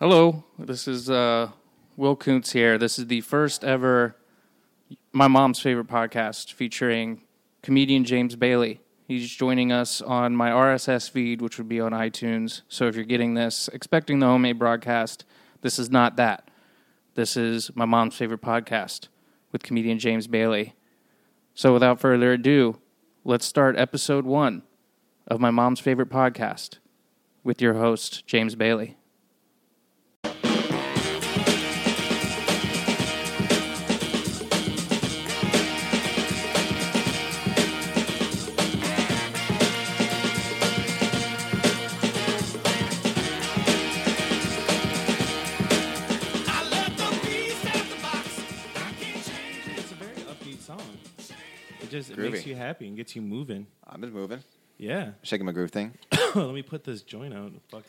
Hello, this is Will Kuntz here. This is the first ever My Mom's Favorite podcast featuring comedian James Bailey. He's joining us on my RSS feed, which would be on iTunes. So if you're getting this expecting the homemade broadcast, this is not that. This is My Mom's Favorite podcast with comedian James Bailey. So without further ado, let's start episode 1 of My Mom's Favorite podcast with your host, James Bailey. It makes you happy and gets you moving. I'm just moving. Yeah. Shaking my groove thing. Let me put this joint out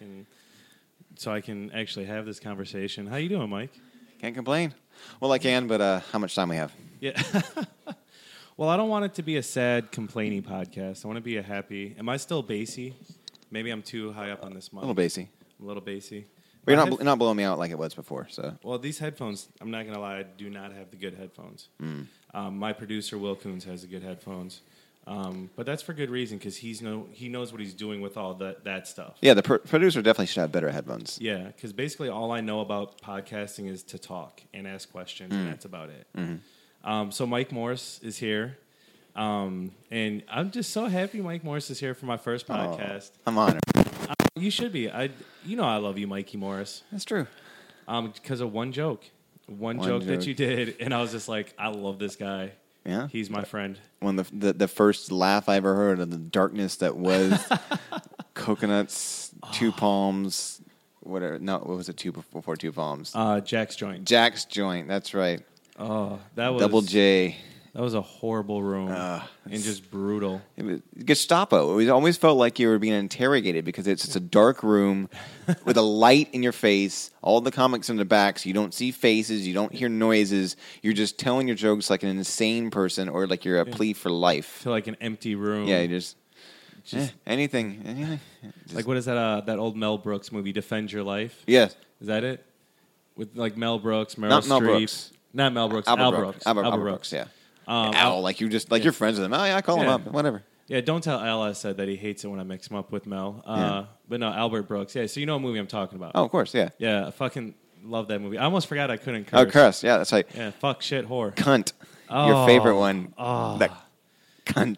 so I can actually have this conversation. How you doing, Mike? Can't complain. Well, I can, but how much time we have? Yeah. Well, I don't want it to be a sad, complaining podcast. I want to be a happy. Am I still bassy? Maybe I'm too high up on this mic. A little bassy. A little bassy. But you're not blowing me out like it was before. So. Well, these headphones, I'm not going to lie, I do not have the good headphones. My producer, Will Kuntz, has the good headphones. But that's for good reason, because he knows what he's doing with all that stuff. Yeah, the producer definitely should have better headphones. Yeah, because basically all I know about podcasting is to talk and ask questions, and that's about it. Mm-hmm. So Mike Morris is here. And I'm just so happy Mike Morris is here for my first podcast. I'm honored. You should be. I love you, Mikey Morris. That's true. Because of one joke that you did, and I was just like, I love this guy. Yeah, he's my friend. When the first laugh I ever heard of the darkness that was coconuts, 2 palms, whatever. No, what was it? 2 before 2 palms? Jack's Joint. Jack's Joint. That's right. Oh, that was Double J. That was a horrible room and just brutal. It was Gestapo. It always felt like you were being interrogated because it's just a dark room with a light in your face, all the comics in the back, so you don't see faces, you don't hear noises. You're just telling your jokes like an insane person or like you're a plea for life. To like an empty room. Yeah, you just anything. Like what is that old Mel Brooks movie, Defend Your Life? Yes. Is that it? With like Mel Brooks, Meryl Not Streep. Mel Brooks. Not Mel Brooks. Albert Brooks, yeah. Al, like you're friends with him. Oh yeah, I call him up. Whatever. Yeah, don't tell Al I said that he hates it when I mix him up with Mel. But no, Albert Brooks. Yeah, so you know what movie I'm talking about. Oh, of course, yeah. Yeah, I fucking love that movie. I almost forgot I couldn't curse. Oh, curse. Yeah, that's right. Yeah, fuck, shit, whore. Cunt. Your favorite one. That cunt.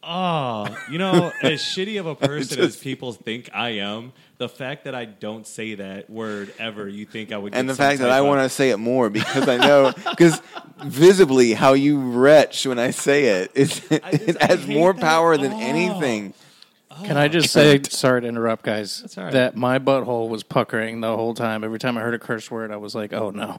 As shitty of a person as people think I am, the fact that I don't say that word ever, you think I would get and the fact that I want to say it more because I know, because visibly how you retch when I say it, it has more power than anything. Can I just say, sorry to interrupt, guys, That's all right. that my butthole was puckering the whole time. Every time I heard a curse word, I was like, oh, no.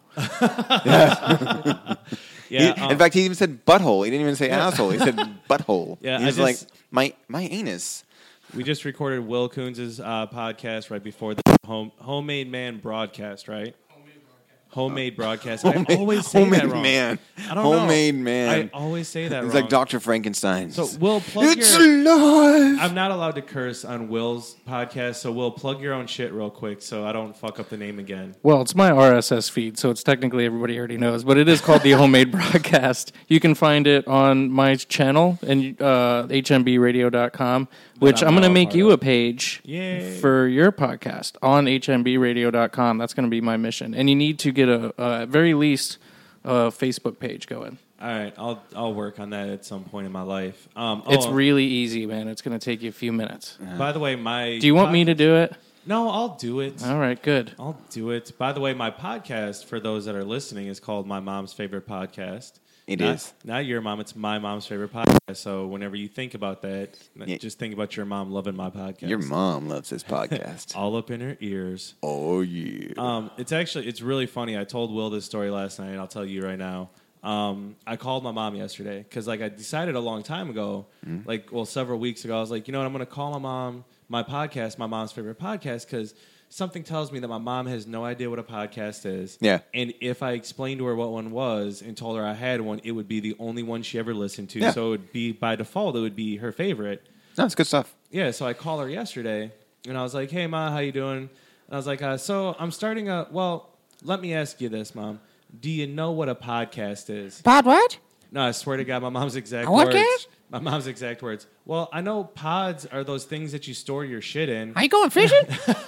Yeah, in fact, he even said butthole. He didn't even say asshole. He said butthole. Yeah, he was like, my anus. We just recorded Will Kuntz's podcast right before the Homemade Man broadcast, right? Homemade broadcast. I always say that wrong. Man. I don't Homemade know. man. I always say that It's wrong. like Dr. Frankenstein. So Will, plug it's alive. I'm not allowed to curse on Will's podcast, so Will, plug your own shit real quick so I don't fuck up the name again. Well, it's my RSS feed, so it's technically everybody already knows, but it is called the Homemade Broadcast. You can find it on my channel and hmbradio.com, which I'm going to make you a page for your podcast on hmbradio.com. That's going to be my mission. And you need to get at very least a Facebook page going. All right, I'll work on that at some point in my life. It's really easy, man. It's going to take you a few minutes. By the way, do you want me to do it? No, I'll do it. All right, good. I'll do it. By the way, my podcast, for those that are listening, is called My Mom's Favorite Podcast. It is. Not your mom, it's my mom's favorite podcast. So whenever you think about that, just think about your mom loving my podcast. Your mom loves this podcast. All up in her ears. Oh, yeah. It's really funny. I told Will this story last night, and I'll tell you right now. I called my mom yesterday because, I decided a long time ago, several weeks ago, I was like, you know what, I'm going to call my mom, my podcast, My Mom's Favorite Podcast, because something tells me that my mom has no idea what a podcast is. Yeah. And if I explained to her what one was and told her I had one, it would be the only one she ever listened to. Yeah. So it would be, by default, it would be her favorite. No, it's good stuff. Yeah, so I called her yesterday, and I was like, hey, Ma, how you doing? I was like, so I'm starting a. Well, let me ask you this, Mom. Do you know what a podcast is? Pod what? No, I swear to God, my mom's exact A what, words. Gav? My mom's exact words. Well, I know pods are those things that you store your shit in. Are you going fishing?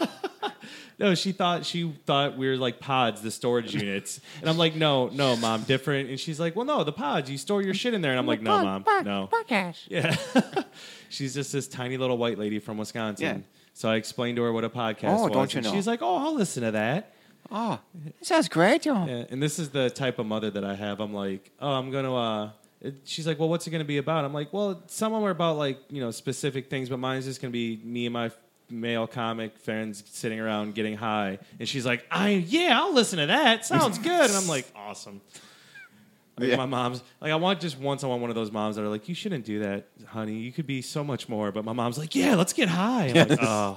No, she thought we were like pods, the storage units. And I'm like, no, Mom, different. And she's like, well, no, the pods, you store your shit in there. And I'm like, no, Mom, no. Podcast. Yeah. She's just this tiny little white lady from Wisconsin. Yeah. So I explained to her what a podcast was. Don't you and know? she's like, oh, I'll listen to that. Oh, that sounds great, yo. Yeah, and this is the type of mother that I have. I'm like, oh, I'm going to... She's like, well, what's it going to be about? I'm like, well, some of them are about, like, specific things, but mine's just going to be me and my male comic friends sitting around getting high. And she's like, I'll listen to that. Sounds good. And I'm like, awesome. Like my mom's like, I want one of those moms that are like, you shouldn't do that, honey. You could be so much more. But my mom's like, yeah, let's get high. I'm like, oh.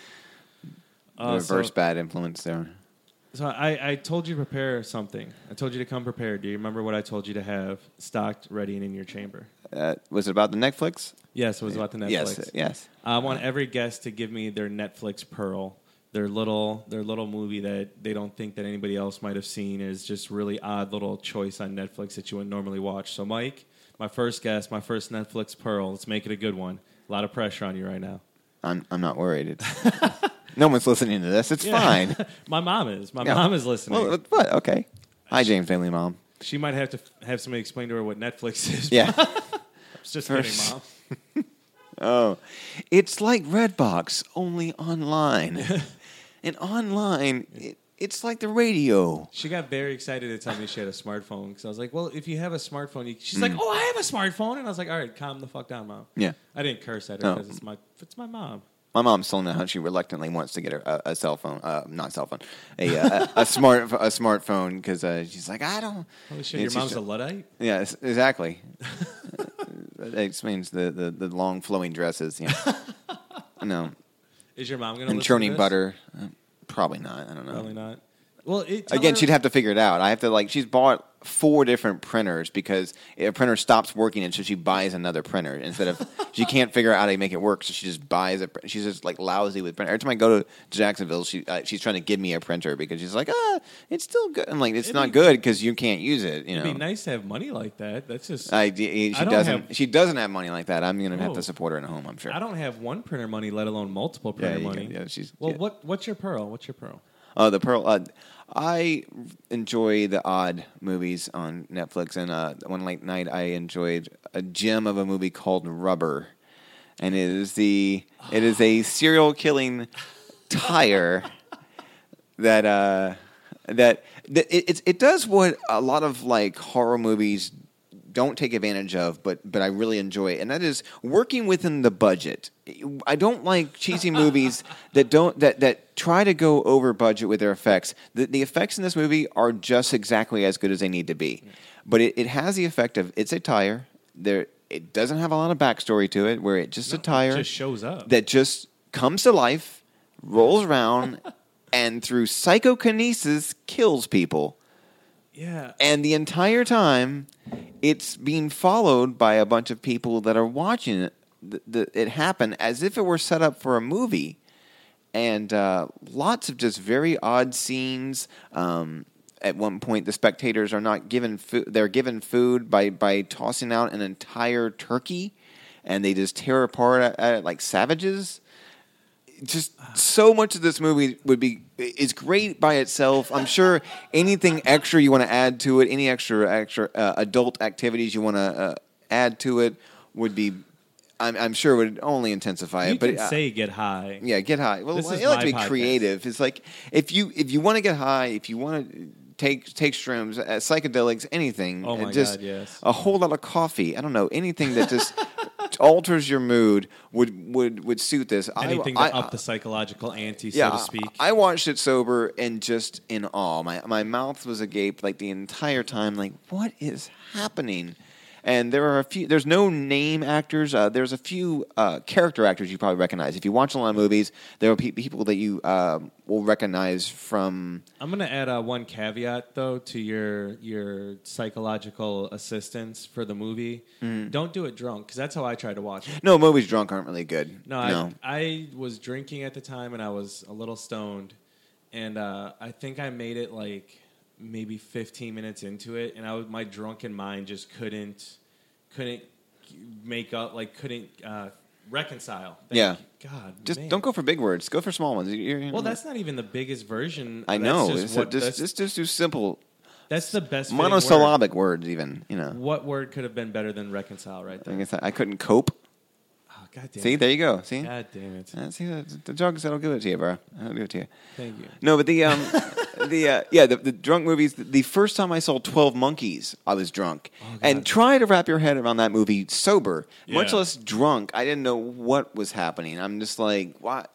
Reverse bad influence there. So I told you to prepare something. I told you to come prepared. Do you remember what I told you to have stocked, ready, and in your chamber? Was it about the Netflix? Yes, it was about the Netflix. Yes. I want every guest to give me their Netflix pearl. Their little movie that they don't think that anybody else might have seen is just really odd little choice on Netflix that you wouldn't normally watch. So, Mike, my first guest, my first Netflix pearl. Let's make it a good one. A lot of pressure on you right now. I'm not worried. No one's listening to this. It's fine. My mom is. My mom is listening. Well, what? Okay. Hi, James Bailey, Mom. She might have to have somebody explain to her what Netflix is. Yeah. I was just kidding, Mom. Oh, it's like Redbox, only online. And online, it's like the radio. She got very excited to tell me she had a smartphone because I was like, well, if you have a smartphone, she's like, oh, I have a smartphone. And I was like, all right, calm the fuck down, Mom. Yeah. I didn't curse at her because it's my mom. My mom's still now. She reluctantly wants to get a cell phone, not cell phone, a smartphone because she's like, I don't. Holy shit, your mom's a Luddite? Yeah, exactly. That explains the long flowing dresses. Yeah, no. Is your mom going to And listen churning to this? butter? Probably not. I don't know. Probably not. Well, Again, she'd have to figure it out. I have to she's bought 4 different printers because a printer stops working, and so she buys another printer instead of she can't figure out how to make it work, so she just buys a. She's just like lousy with printer. Every time I go to Jacksonville, she's trying to give me a printer because she's like, it's still good. I'm like, it's not good because you can't use it. You know, it'd be nice to have money like that. That's just. She doesn't have money like that. I'm gonna have to support her in a home. I'm sure. I don't have one printer money, let alone multiple printer money. What's your pearl? What's your pearl? The Pearl. I enjoy the odd movies on Netflix, and one late night I enjoyed a gem of a movie called Rubber, and it is a serial killing tire that it does what a lot of like horror movies don't take advantage of, but I really enjoy it, and that is working within the budget. I don't like cheesy movies that try to go over budget with their effects. The effects in this movie are just exactly as good as they need to be, but it has the effect of it's a tire. It doesn't have a lot of backstory to it, where it's just a tire it just shows up that just comes to life, rolls around, and through psychokinesis kills people. Yeah. And the entire time, it's being followed by a bunch of people that are watching it happen as if it were set up for a movie. And lots of just very odd scenes. At one point, the spectators are not given food. They're given food by tossing out an entire turkey, and they just tear apart at it like savages. Just so much of this movie is great by itself. I'm sure anything extra you want to add to it, any extra adult activities you want to add to it would be. I'm sure would only intensify it. You can say get high. Yeah, get high. Well, This I is like my to be podcast. creative. It's like if you want to get high, if you want to take shrooms, psychedelics, anything. Oh my just God, yes. A whole lot of coffee. I don't know, anything that just alters your mood would suit this. Anything to up the psychological ante, so to speak. I watched it sober and just in awe. My mouth was agape like the entire time. Like, what is happening? And there are a few. There's no name actors. There's a few character actors you probably recognize. If you watch a lot of movies, there are people that you will recognize from. I'm going to add one caveat though to your psychological assistance for the movie. Don't do it drunk because that's how I try to watch it. No, movies drunk aren't really good. No. I was drinking at the time and I was a little stoned. and I think I made it like maybe 15 minutes into it, and my drunken mind just couldn't make up, like couldn't reconcile. Yeah. God, Just man. don't go for big words. Go for small ones. Well, that's not even the biggest version. I know. Just do simple. That's the best monosyllabic words, even. What word could have been better than reconcile right there? I couldn't cope. Oh, God damn See, it. there you go. See? God damn it. See, the drugs, that'll give it to you, bro. I'll give it to you. Thank you. No, but the drunk movies, the first time I saw 12 Monkeys, I was drunk. Oh, and try to wrap your head around that movie sober, much Yeah. less drunk. I didn't know what was happening. I'm just like, what?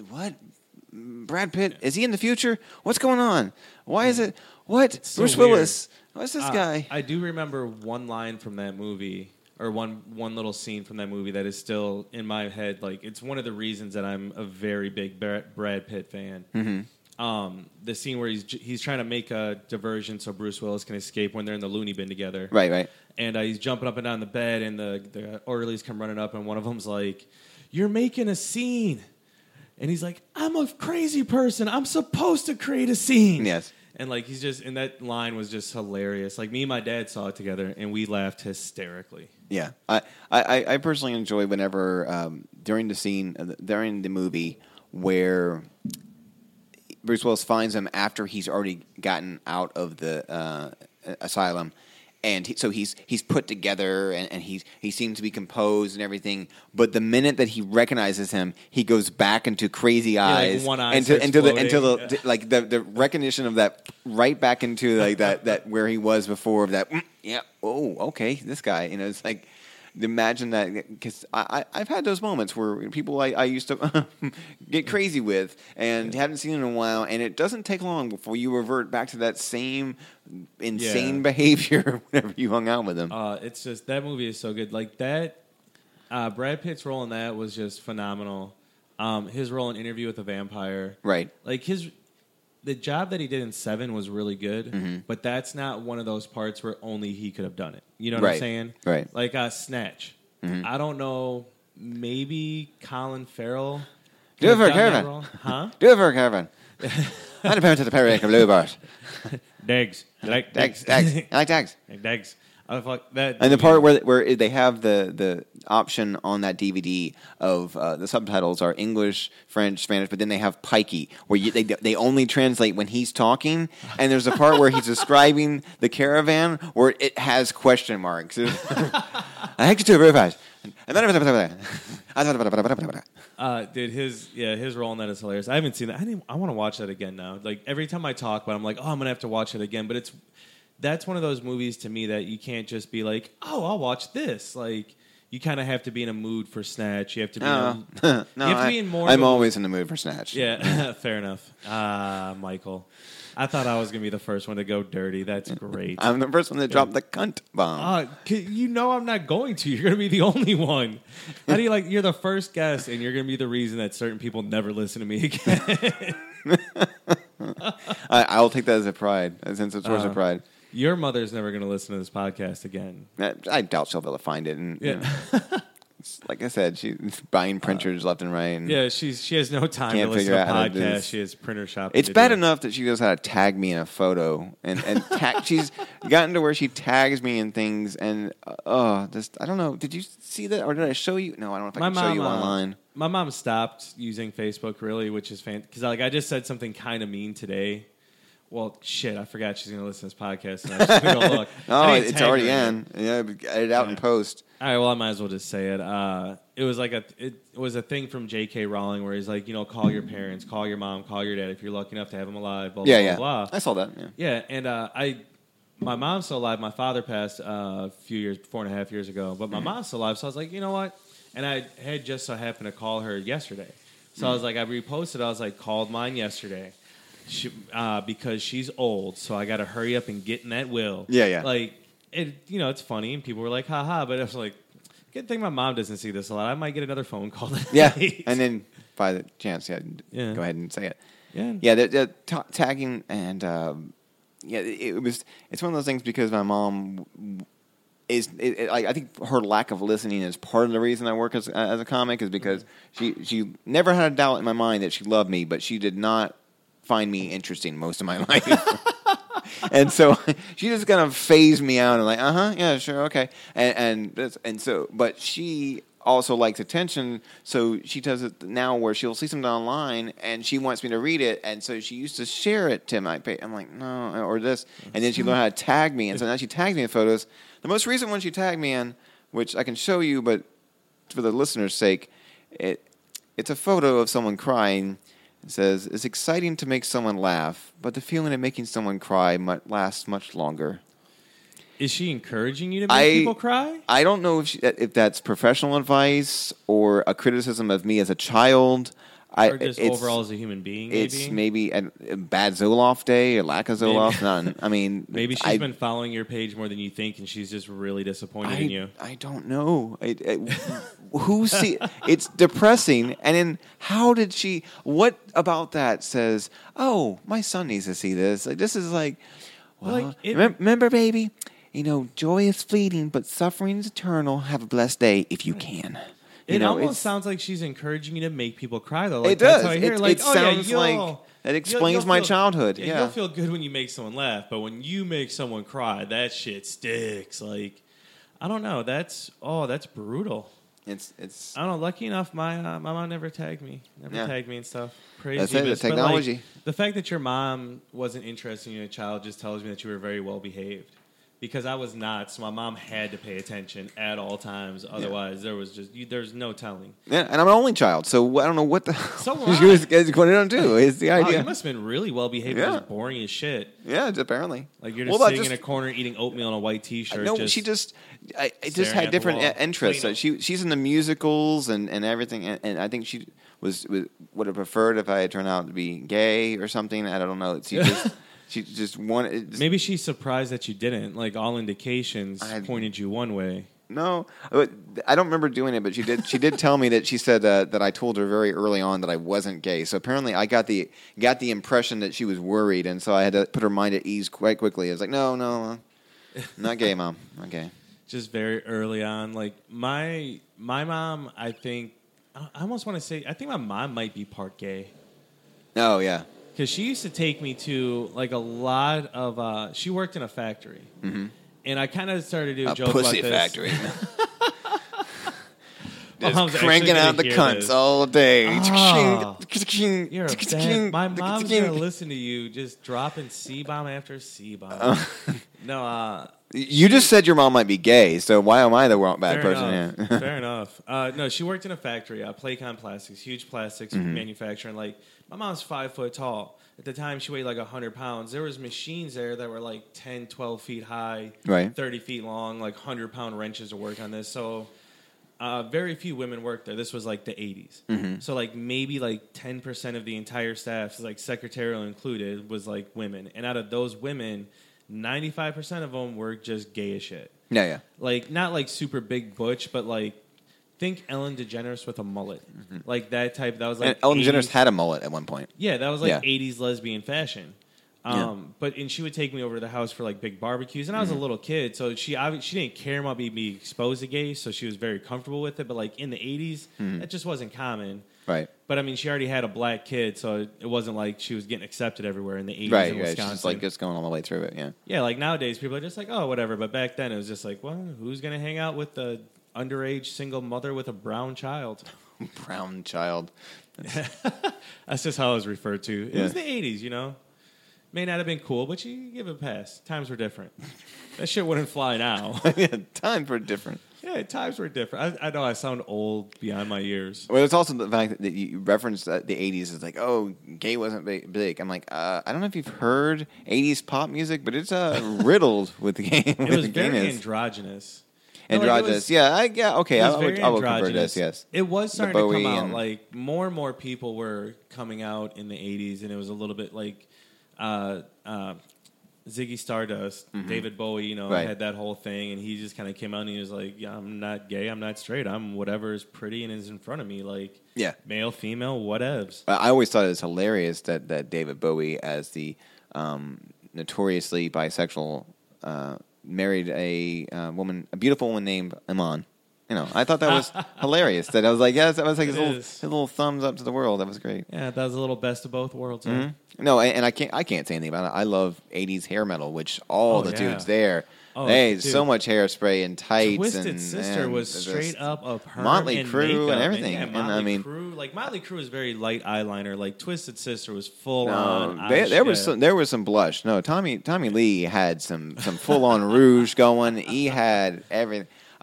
Brad Pitt, is he in the future? What's going on? Why is it? What? so Bruce weird. Willis. What's this guy? I do remember one line from that movie, or one little scene from that movie that is still in my head. Like, it's one of the reasons that I'm a very big Brad Pitt fan. Mm-hmm. The scene where he's trying to make a diversion so Bruce Willis can escape when they're in the loony bin together. Right. And he's jumping up and down the bed, and the orderlies come running up, and one of them's like, "You're making a scene." And he's like, "I'm a crazy person. I'm supposed to create a scene." Yes. And like and that line was just hilarious. Like, me and my dad saw it together, and we laughed hysterically. Yeah, I personally enjoy whenever during the movie where Bruce Willis finds him after he's already gotten out of the asylum. And so he's put together, and he seems to be composed and everything. But the minute that he recognizes him, he goes back into crazy eyes, like one eye into starts floating. the recognition of that, right back into like that where he was before. That okay, this guy. It's like, imagine that, because I've had those moments where people I used to get crazy with and haven't seen in a while, and it doesn't take long before you revert back to that same insane behavior whenever you hung out with them. It's just, that movie is so good. Like that, Brad Pitt's role in that was just phenomenal. His role in Interview with a Vampire, Right. Like the job that he did in Seven was really good, but that's not one of those parts where only he could have done it. You know what I'm saying? Right. Like Snatch. I don't know. Maybe Colin Farrell. Do it could for have done that Kevin. role. Huh? Do it for Kevin. I'm the parent of the Perry Blue Bart. Dags. You like Dags. I like Dags. Like Dags. Oh, fuck that. And the part where they have the option on that DVD of the subtitles are English, French, Spanish, but then they have Pikey, where they only translate when he's talking. And there's a part where he's describing the caravan where it has question marks. I like to do it very fast. Dude, his role in that is hilarious. I haven't seen that. I want to watch that again now. Like, every time I talk about it, I'm like, I'm gonna have to watch it again. But that's one of those movies to me that you can't just be like, I'll watch this. Like, you kind of have to be in a mood for Snatch. You have to be I'm always in the mood for Snatch. Yeah, fair enough. Michael, I thought I was gonna be the first one to go dirty. That's great. I'm the first one that dropped the cunt bomb. I'm not going to. You're gonna be the only one. How do you like? You're the first guest, and you're gonna be the reason that certain people never listen to me again. I'll take that as a pride, since it's a source of pride. Your mother's never going to listen to this podcast again. I doubt she'll be able to find it. And, like I said, she's buying printers left and right. And yeah, she has no time to listen to podcasts. She has printer shopping. It's bad enough that she knows how to tag me in a photo, and she's gotten to where she tags me in things. And I don't know. Did you see that, or did I show you? No, I don't know if I can show you online. My mom stopped using Facebook, really, which is fantastic. Because I just said something kind of mean today. Well, shit, I forgot she's going to listen to this podcast. And I'm just going to go look. Oh, it's already in. Yeah, edit it out in post. All right, well, I might as well just say it. It was a thing from J.K. Rowling where he's like, call your parents, call your mom, call your dad if you're lucky enough to have them alive, blah, blah, blah. I saw that, Yeah, and my mom's still alive. My father passed a few years, 4.5 years ago. But my mom's still alive, so I was like, you know what? And I had just so happened to call her yesterday. So I was like, I reposted, I was like, called mine yesterday. Because she's old, so I got to hurry up and get in that will. Yeah. Like, it's funny, and people were like, haha, but I was like, good thing my mom doesn't see this a lot. I might get another phone call. Yeah, and then by the chance, go ahead and say it. Yeah, the tagging and it's one of those things because my mom I think her lack of listening is part of the reason I work as a comic is because she never had a doubt in my mind that she loved me, but she did not find me interesting most of my life. And so she just kind of phased me out and like, yeah, sure, okay. And so, but she also likes attention, so she does it now where she'll see something online and she wants me to read it, and so she used to share it to my page. I'm like, no, or this. And then she learned how to tag me, and so now she tags me in photos. The most recent one she tagged me in, which I can show you, but for the listener's sake, it's a photo of someone crying. It says, "It's exciting to make someone laugh, but the feeling of making someone cry lasts much longer." Is she encouraging you to make people cry? I don't know if that's professional advice or a criticism of me as a child. Or just overall as a human being, maybe? It's maybe a bad Zoloft day, a lack of Zoloft. None. I mean... Maybe she's been following your page more than you think, and she's just really disappointed in you. I don't know. It's depressing. And then how did she... What about that says, oh, my son needs to see this? Like, this is like... Well, remember, baby? Joy is fleeting, but suffering is eternal. Have a blessed day if you can. It almost sounds like she's encouraging you to make people cry, though. Like, it does. That's how I hear. It sounds like that explains my childhood. Yeah, you'll feel good when you make someone laugh, but when you make someone cry, that shit sticks. Like, I don't know. That's brutal. It's. I don't know. Lucky enough, my mom never tagged me. Tagged me and stuff. Praise That's Jesus. the technology. But, like, the fact that your mom wasn't interested in your child just tells me that you were very well behaved. Because I was not, so my mom had to pay attention at all times. Otherwise, there's no telling. Yeah, and I'm an only child, so I don't know what the she was going on do. Is the idea? You must have been really well behaved. Yeah. Just boring as shit. Yeah, apparently. Like you're just sitting in a corner eating oatmeal in a white T-shirt. No, she just had different interests. So she's in the musicals and everything, and I think she would have preferred if I had turned out to be gay or something. I don't know. She just wanted... Maybe she's surprised that you didn't. Like, all indications pointed you one way. No. I don't remember doing it, but she did tell me that she said that I told her very early on that I wasn't gay. So apparently I got the impression that she was worried, and so I had to put her mind at ease quite quickly. I was like, no, not gay, Mom. Not gay. Just very early on. Like, my mom, I think... I almost want to say... I think my mom might be part gay. Oh, yeah. Because she used to take me to, like, a lot of... she worked in a factory. Mm-hmm. And I kind of started to do a joke about this. A pussy factory. Just cranking out the cunts all day. You're a bad... My mom's going to listen to you just dropping C-bomb after C-bomb. No, you just said your mom might be gay, so why am I the bad person? Fair enough. No, she worked in a factory, Playcon Plastics, huge plastics manufacturing. Like, my mom's 5 foot tall. At the time, she weighed like 100 pounds. There was machines there that were like 10, 12 feet high, 30 feet long, like 100-pound wrenches to work on this. So very few women worked there. This was like the 80s. Mm-hmm. So like maybe like 10% of the entire staff, like secretarial included, was like women. And out of those women, 95% of them were just gay as shit. Yeah. Like, not like super big butch, but like, think Ellen DeGeneres with a mullet. Mm-hmm. Like that type. That was like... And Ellen DeGeneres had a mullet at one point. Yeah, that was like 80s lesbian fashion. But she would take me over to the house for like big barbecues, and I was a little kid, so she didn't care about me being exposed to gays, so she was very comfortable with it. But like in the 80s, that just wasn't common. Right. But I mean, she already had a black kid, so it wasn't like she was getting accepted everywhere in the 80s in Wisconsin. She's just going all the way through it, yeah. Yeah, like nowadays, people are just like, oh, whatever. But back then, it was just like, well, who's going to hang out with the underage single mother with a brown child? Brown child. That's just how it was referred to. It was the 80s, you know? May not have been cool, but you give it a pass. Times were different. That shit wouldn't fly now. Yeah, times were different. Yeah, times were different. I know I sound old beyond my years. Well, it's also the fact that you referenced the 80s as like, oh, gay wasn't big. I'm like, I don't know if you've heard 80s pop music, but it's riddled with the gay. It was very androgynous. Androgynous, okay. I will compare this, yes. It was starting to come out. Like, more and more people were coming out in the 80s, and it was a little bit like Ziggy Stardust, David Bowie, had that whole thing, and he just kind of came out and he was like, yeah, I'm not gay, I'm not straight, I'm whatever is pretty and is in front of me, like male, female, whatevs. I always thought it was hilarious that David Bowie, as the notoriously bisexual, married a beautiful woman named Iman. I thought that was hilarious. That I was like, yes, that was like It his is. little thumbs up to the world. That was great. Yeah, that was a little best of both worlds. Huh? Mm-hmm. No, and I can't say anything about it. I love '80s hair metal, which all the yeah. dudes there. Oh, Hey, dude. so much hairspray and tights. Twisted and Sister and was just straight up a perm Motley and Crue and makeup. everything. Yeah, And, Motley I mean, Crue, like Motley Crue is very light eyeliner. Like Twisted Sister was full no, on. there was some blush. No, Tommy Lee had some full on rouge going. He had everything.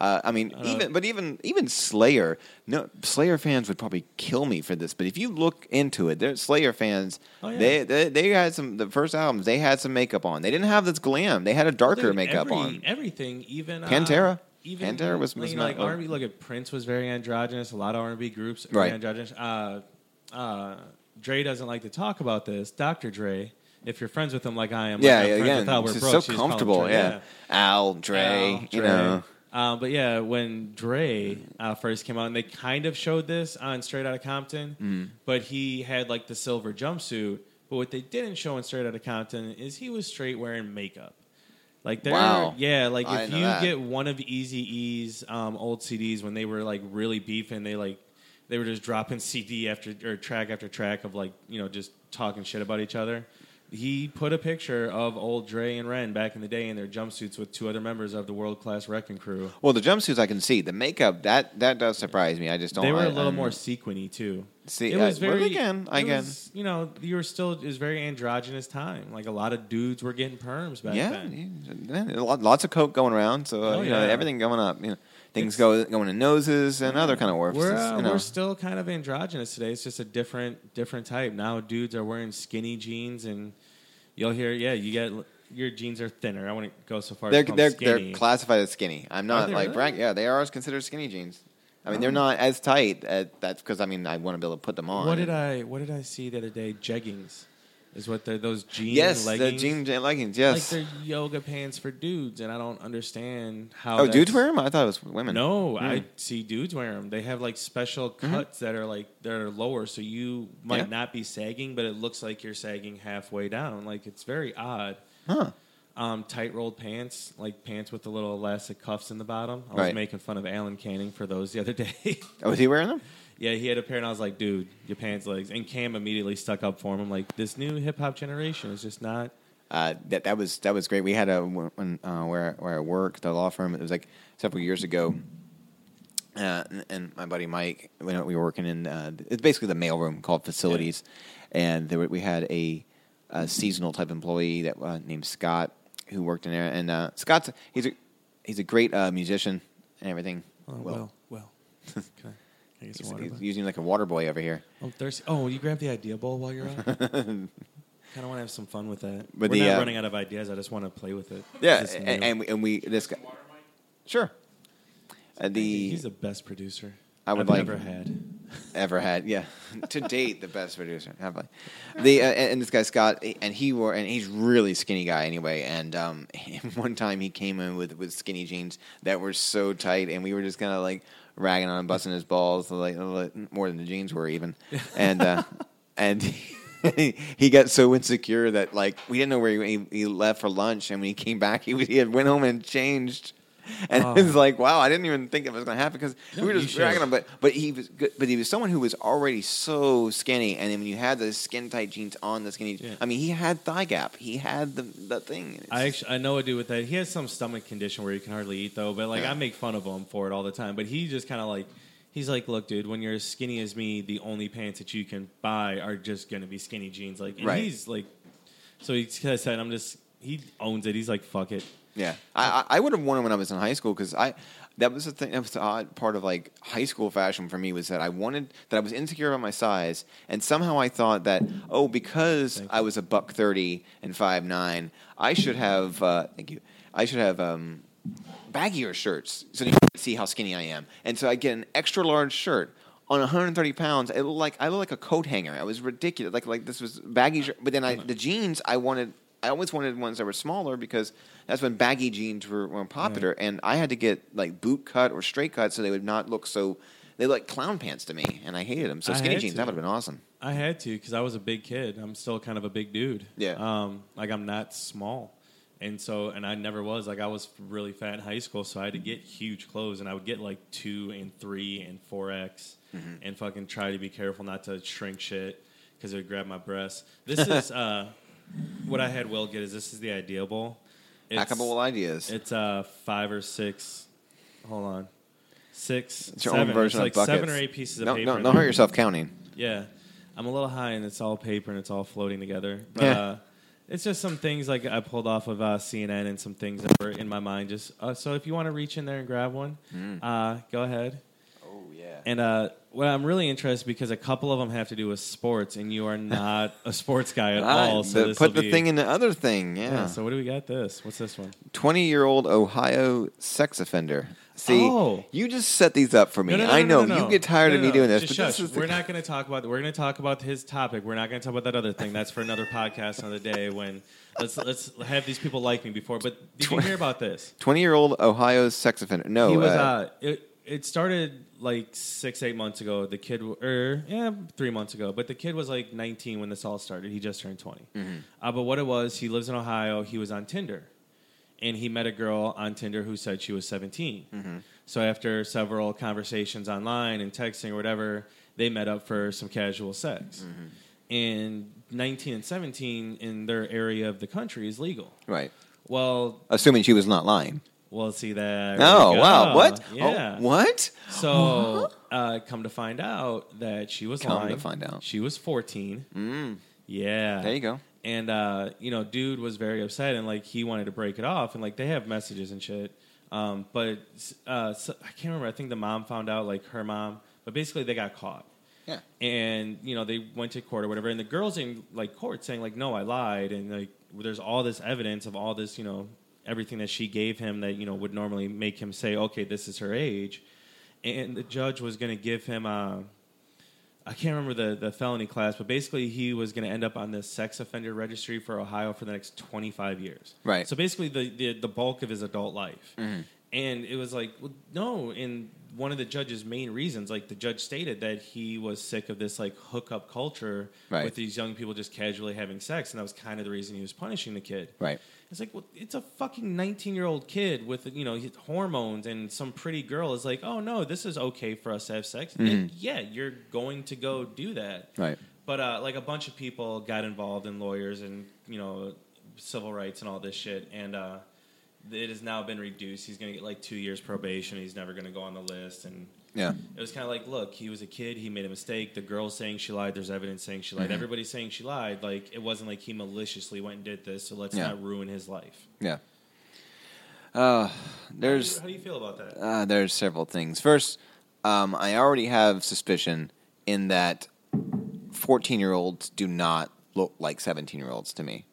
Even Slayer. No, Slayer fans would probably kill me for this, but if you look into it, they're Slayer fans. Oh, yeah. They had the first albums. They had some makeup on. They didn't have this glam. They had a darker makeup on. Everything, even Pantera. Even Pantera was like, not- R&B. Look at Prince was very androgynous. A lot of R&B groups are Right. very androgynous. Dre doesn't like to talk about this. Dr. Dre. If you're friends with him like I am, Yeah, like I'm friends again, with Albert it's Brooks, so you just call him comfortable. Dre. Yeah, Al, Dre, Al, Dre. But yeah, when Dre first came out, and they kind of showed this on Straight Outta Compton, but he had like the silver jumpsuit. But what they didn't show in Straight Outta Compton is he was straight wearing makeup. Like Wow. Yeah, like I if didn't you know that. get one of Eazy-E's old CDs when they were like really beefing, they were just dropping CD after track after track of just talking shit about each other. He put a picture of old Dre and Ren back in the day in their jumpsuits with two other members of the World Class Wrecking Crew. Well, the jumpsuits I can see. The makeup that does surprise me. I just don't. They were a little I'm- more sequiny too. See, it was well, very again. you were still it was very androgynous time. Like a lot of dudes were getting perms back then. Lots of coke going around. So Oh, yeah. everything going up. Things going in noses and other kind of orifices. We're still kind of androgynous today. It's just a different type. Now dudes are wearing skinny jeans, and you'll hear, you get your jeans are thinner. I wouldn't go so far as to call them They're skinny. classified as skinny. I'm not they like really? bragging. Yeah, they are considered skinny jeans. I mean, they're not as tight. That's because I want to be able to put them on. What did I see the other day? Jeggings is what they're those jean Yes, leggings. the jean leggings. Yes. Like they're yoga pants for dudes, and I don't understand how. Oh, dudes that's- wear them? I thought it was women. No, I see dudes wear them. They have like special cuts that are lower, so you might Yeah. not be sagging, but it looks like you're sagging halfway down. Like it's very odd. Huh. Tight rolled pants, like pants with the little elastic cuffs in the bottom. I was Right. making fun of Alan Canning for those the other day. Oh, was he wearing them? Yeah, he had a pair, and I was like, dude, your pants legs. And Cam immediately stuck up for him. I'm like, this new hip hop generation is just not. That was great. We had where I work, the law firm. It was like several years ago, and my buddy Mike, we were working in. It's basically the mailroom called facilities, and we had a seasonal type employee that named Scott who worked in there. And Scott's he's a great musician and everything. Oh, well. Can I get some water? He's bud? using like a water boy over here. I'm thirsty. Oh, you grabbed the idea bowl while you're out? Kind of want to have some fun with that. But We're the, not running out of ideas. I just want to play with it. Yeah, It's new. and we this guy. Sure. He's the best producer I've ever had. ever had. Yeah, to date, the best producer. Have I? And this guy Scott, and he's really skinny guy anyway. And one time he came in with skinny jeans that were so tight, and we were just kind of like ragging on him, busting his balls, like more than the jeans were even. And and he got so insecure that like we didn't know where he left for lunch, and when he came back, he had went home and changed. And it was like, wow, I didn't even think it was going to happen because we were just ragging him. But he was good. But he was someone who was already so skinny, and then when you had the skin tight jeans on the skinny, I mean, he had thigh gap. He had the thing. I know a dude with that. He has some stomach condition where he can hardly eat though. But like I make fun of him for it all the time. But he just kind of like. He's like, look, dude, when you're as skinny as me, the only pants that you can buy are just going to be skinny jeans. Like, and he's like, so he said, he owns it. He's like, fuck it. Yeah, I would have worn it when I was in high school because that was the thing. That was the odd part of like high school fashion for me was that I was insecure about my size, and somehow I thought that because I was $130 and 5'9", I should have thank you. I should have baggier shirts so you can see how skinny I am, and so I get an extra large shirt. On 130 pounds, I look like a coat hanger. I was ridiculous. Like this was baggy shirt, but then the jeans I always wanted ones that were smaller because that's when baggy jeans were popular, and I had to get like boot cut or straight cut so they would not look so. They look like clown pants to me, and I hated them. So skinny jeans, that would have been awesome. I had to because I was a big kid. I'm still kind of a big dude. Yeah. Like I'm not small, And I never was. Like, I was really fat in high school, so I had to get huge clothes, and I would get like 2 and 3 and 4X and fucking try to be careful not to shrink shit because it would grab my breasts. This is what I had Will get. This is the Idea Bowl. Hackable ideas. It's 5 or 6. Hold on. 6, It's your 7. own version it's like of buckets. 7 or 8 pieces of paper. No, in don't there. hurt yourself counting. Yeah. I'm a little high, and it's all paper, and it's all floating together. But, Yeah. it's just some things like I pulled off of CNN and some things that were in my mind. Just so if you want to reach in there and grab one, go ahead. Oh yeah. And well, I'm really interested because a couple of them have to do with sports, and you are not a sports guy at all. So Put the thing in the other thing. Yeah. So what do we got? What's this one? 20-year-old Ohio sex offender. See, Oh. you just set these up for me. No, I know no. you get tired of me doing this, Just but this shush. is We're not going to talk about. We're going to talk about his topic. We're not going to talk about that other thing. That's for another podcast another day. When let's have these people like me before. But did you hear about this? 20-year-old Ohio sex offender. No, He was. It started like 6-8 months ago. The kid, 3 months ago. But the kid was like 19 when this all started. He just turned 20. But what it was, he lives in Ohio. He was on Tinder, and he met a girl on Tinder who said she was 17. So after several conversations online and texting or whatever, they met up for some casual sex. And 19 and 17 in their area of the country is legal. right. Well, Assuming she was not lying. we'll see that. Oh wow! What? Yeah. Oh, what? So, come to find out that she was lying. Come to find out. She was 14. Yeah. There you go. And, dude was very upset, and, like, he wanted to break it off. And, like, they have messages and shit. But I can't remember. I think the mom found out, like, her mom. But basically, they got caught. Yeah. And, they went to court or whatever. And the girl's in, like, court saying, like, no, I lied. And, like, there's all this evidence of all this, everything that she gave him that, would normally make him say, okay, this is her age. And the judge was going to give him I can't remember the felony class, but basically he was going to end up on this sex offender registry for Ohio for the next 25 years. Right. So basically the bulk of his adult life. And it was like, well, no, and one of the judge's main reasons, like the judge stated that he was sick of this like hookup culture with these young people just casually having sex, and that was kind of the reason he was punishing the kid. Right. It's like, well, it's a fucking 19-year-old kid with, his hormones, and some pretty girl is like, oh, no, this is okay for us to have sex. And yeah, you're going to go do that. Right. But, like, a bunch of people got involved in lawyers and, civil rights and all this shit. And it has now been reduced. He's going to get, like, 2 years probation. He's never going to go on the list. And Yeah. it was kind of like, look, he was a kid. He made a mistake. The girl's saying she lied. There's evidence saying she lied. Everybody's saying she lied. Like, it wasn't like he maliciously went and did this, so let's not ruin his life. Yeah. How do you feel about that? There's several things. First, I already have suspicion in that 14-year-olds do not look like 17-year-olds to me.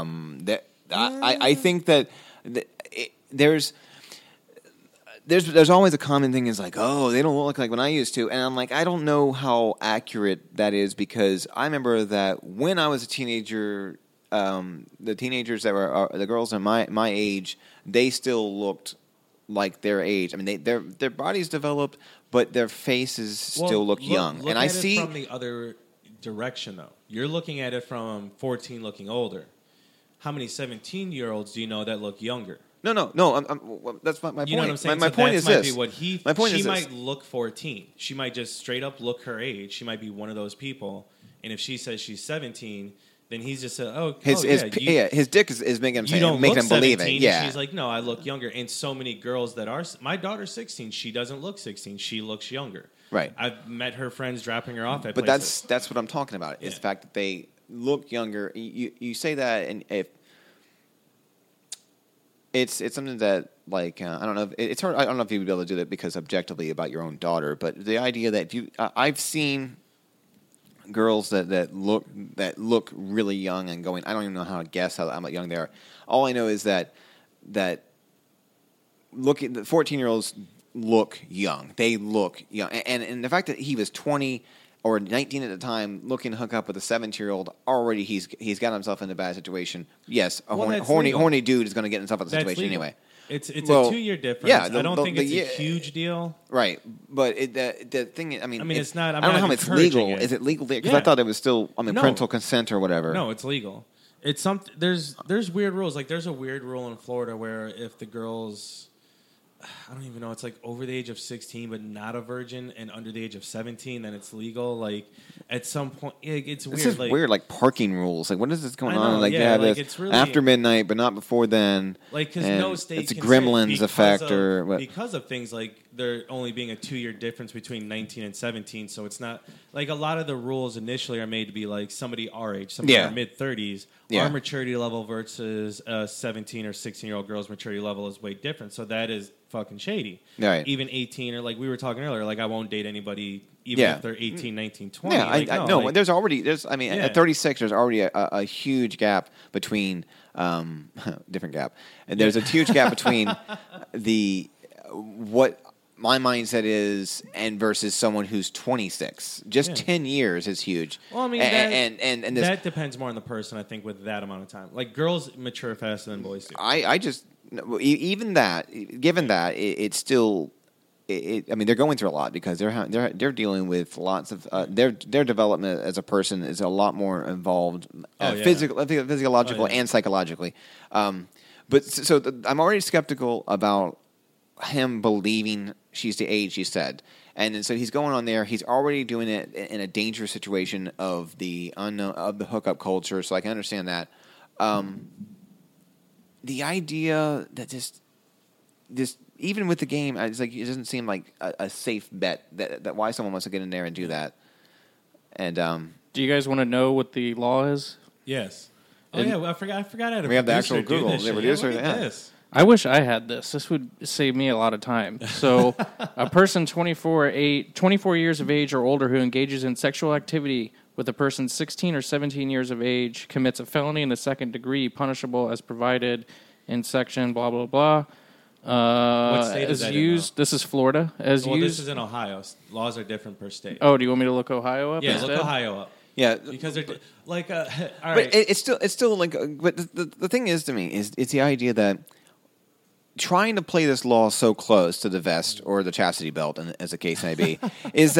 I think that there's always a common thing is like, oh, they don't look like when I used to. And I'm like, I don't know how accurate that is, because I remember that when I was a teenager, the teenagers that were the girls in my age, they still looked like their age. I mean, their bodies developed, but their faces still look young. Look and at I see it from the other direction, though. You're looking at it from 14 looking older. How many 17-year-olds do you know that look younger? No. That's my point. You know what I'm saying? My point is this. My point is she this. might look 14. She might just straight up look her age. She might be one of those people. And if she says she's 17, then he's just his dick is making him you say, don't making look him believe 17. it. Yeah. She's like, no, I look younger. And so many girls that are. My daughter's 16. She doesn't look 16. She looks younger. Right. I've met her friends dropping her off at But places. that's what I'm talking about. Is the fact that they look younger. You say that, and if it's something that, like, I don't know. It's hard. I don't know if you would be able to do that because objectively about your own daughter. But the idea that I've seen girls that look really young and going. I don't even know how to guess how young they are. All I know is that looking the 14-year-olds look young. They look young, and the fact that he was 20 or 19 at the time, looking to hook up with a 17-year-old, already he's got himself in a bad situation. Yes, a horny dude is going to get himself in a situation anyway. It's a 2-year difference. Yeah, I don't think it's a huge deal. Right, but the thing. I mean, it's not. I don't know how it's legal. Is it legal there? Because I thought it was still. No. Parental consent or whatever. No, it's legal. It's something. There's weird rules. Like there's a weird rule in Florida where if the girl's, I don't even know, it's like over the age of 16 but not a virgin and under the age of 17, then it's legal. Like at some point, it's weird. This is weird, like parking rules. Like what is this going I know, on? Like yeah, they have like, this it's really- after midnight, but not before then. Like because And no state it's a can say Gremlins because effect of, or what? because of things like there only being a 2-year difference between 19 and 17. So it's not like a lot of the rules initially are made to be like somebody our age, somebody in Yeah. their mid 30s. Yeah. Our maturity level versus a 17 or 16-year-old girl's maturity level is way different. So that is fucking shady. Right. Even 18 or like we were talking earlier, like I won't date anybody even Yeah. if they're 18, 19, 20. Yeah, like, I know. like, There's I mean, Yeah. at 36, there's already a huge gap between, different gap. And there's a huge gap between what my mindset is and versus someone who's 26. Just Yeah. 10 years is huge. Well, I mean, and this, that depends more on the person, I think, with that amount of time. Like girls mature faster than boys do. I just even that, given that it's still. I mean, they're going through a lot because they're dealing with lots of their development as a person is a lot more involved, physiological and psychologically. But so I'm already skeptical about him believing she's the age she said, and so he's going on there. He's already doing it in a dangerous situation of the unknown of the hookup culture. So I can understand that. The idea that just even with the game, it's like it doesn't seem like a safe bet that why someone wants to get in there and do that. And Do you guys want to know what the law is? Yes. Oh yeah, well, I forgot. I had a we have the producer actual do Google. this The shit. producer, look at yeah. this. I wish I had this. This would save me a lot of time. So, a person 24 years of age or older who engages in sexual activity with a person 16 or 17 years of age commits a felony in the second degree, punishable as provided in section blah blah blah. What state is that in, though? This is Florida. This is in Ohio. Laws are different per state. Oh, do you want me to look Ohio up? yeah, instead? look Ohio up. Yeah, Because they're like, all but right. it's still like. But the thing is to me is it's the idea that trying to play this law so close to the vest or the chastity belt, as the case may be, is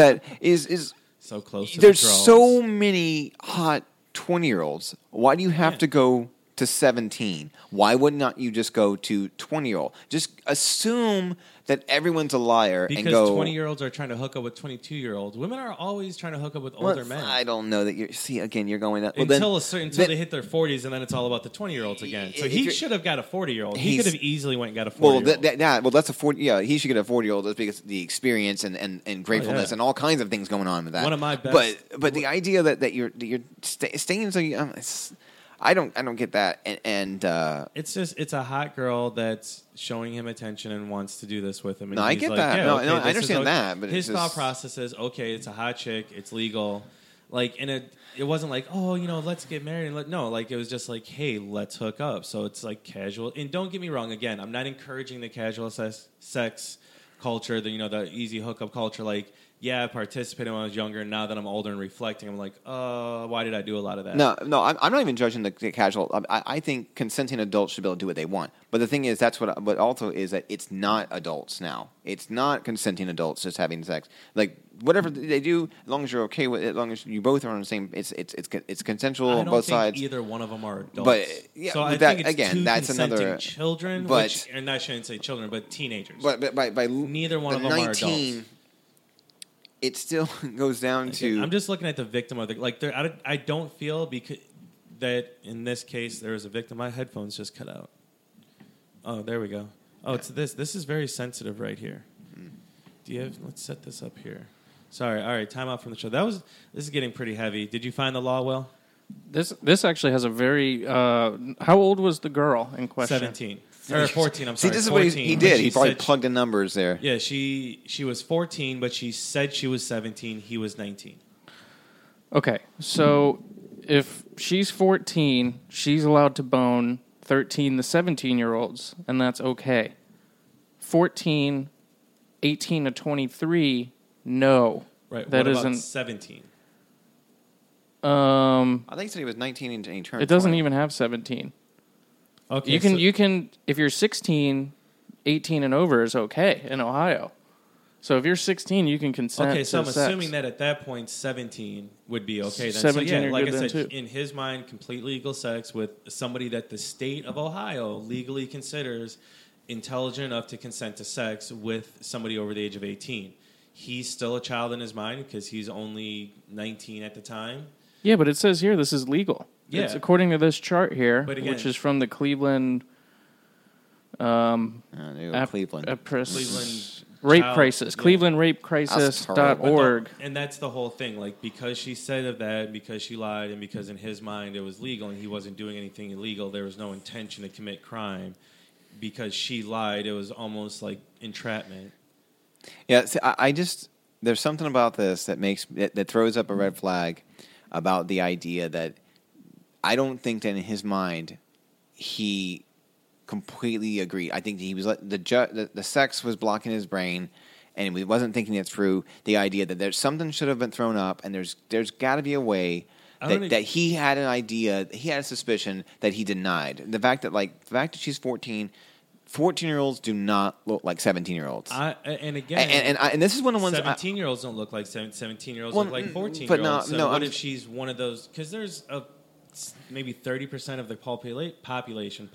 so close to there's the draws. so many hot 20-year-olds. Why do you have to go to 17? Why would not you just go to 20-year-old? Just assume that everyone's a liar Because and go. 20-year-olds are trying to hook up with 22-year-olds. Women are always trying to hook up with older men. I don't know that you're. See, again, you're going that Until they hit their 40s, and then it's all about the 20-year-olds again. So If he you're- should have got a 40-year-old. He He's- could have easily went and got a Well, 40-year-old. that's a 40. Yeah, he should get a 40-year-old. That's because the experience and gratefulness yeah. and all kinds of things going on with that. One of my best- But the idea that you're staying so young, I don't get that. And It's a hot girl that's showing him attention and wants to do this with him. And No, I he's get like, that. yeah, No, okay, no, I this is understand okay. that, but his it's thought just- process is okay. It's a hot chick. It's legal. Like, and it wasn't like, oh, let's get married. No, like it was just like, hey, let's hook up. So it's like casual. And don't get me wrong. Again, I'm not encouraging the casual sex culture. The easy hookup culture. Like, yeah, I participated when I was younger. And now that I'm older and reflecting, I'm like, why did I do a lot of that? No, I'm not even judging the casual. I think consenting adults should be able to do what they want. But the thing is, but also is that it's not adults now. It's not consenting adults just having sex. Like whatever they do, as long as you're okay with it, as long as you both are on the same, it's consensual I on don't both think sides. either one of them are adults. But, yeah, so I but that- think it's again, two that's consenting another- children. but- And I shouldn't say children, but teenagers. But by Neither one the of them are 19, adults. it still goes down to. I'm just looking at the victim of the like. I don't feel that in this case there was a victim. My headphones just cut out. Oh, there we go. Oh, it's this. This is very sensitive right here. Do you have? Let's set this up here. Sorry. All right. Time out from the show. This is getting pretty heavy. Did you find the law, Will? This actually has a very. How old was the girl in question? 17 or 14. I'm See, sorry. this is what 14, he but did. she He probably said plugged in numbers there. Yeah, she was 14, but she said she was 17. He was 19. Okay, so if she's 14, she's allowed to bone 13 to 17-year-olds, and that's okay. 14, 18 to 23, no. Right. That what about isn't. 17? I think he said he was 19 and he turned. It doesn't 20. even have 17. Okay. You can if you're 16, 18 and over is okay in Ohio. So if you're 16, you can consent. Okay, so to I'm sex. assuming that at that point, 17 would be okay. Then. 17 so yeah, you're like I good then, said, too. in his mind, complete legal sex with somebody that the state of Ohio legally considers intelligent enough to consent to sex with somebody over the age of 18. He's still a child in his mind because he's only 19 at the time. Yeah, but it says here this is legal. Yeah. It's according to this chart here, But again- which is from the Cleveland There you go, Cleveland. Cleveland Rape child- Crisis. yeah. ClevelandRapeCrisis.org. And that's the whole thing. Like, because she said of that, because she lied, and because in his mind it was legal and he wasn't doing anything illegal, there was no intention to commit crime. Because she lied, it was almost like entrapment. Yeah, see, I just there's something about this that throws up a red flag about the idea that I don't think that in his mind he completely agreed. I think he was the sex was blocking his brain, and he wasn't thinking it through. The idea that there's something should have been thrown up, and there's got to be a way that he had an idea, he had a suspicion that he denied. The fact that she's 14. 14-year-olds do not look like 17-year-olds. And this is one of the ones. 17-year-olds don't look like 17-year-olds look like 14-years. But so what if she's one of those? Because there's maybe 30% of the population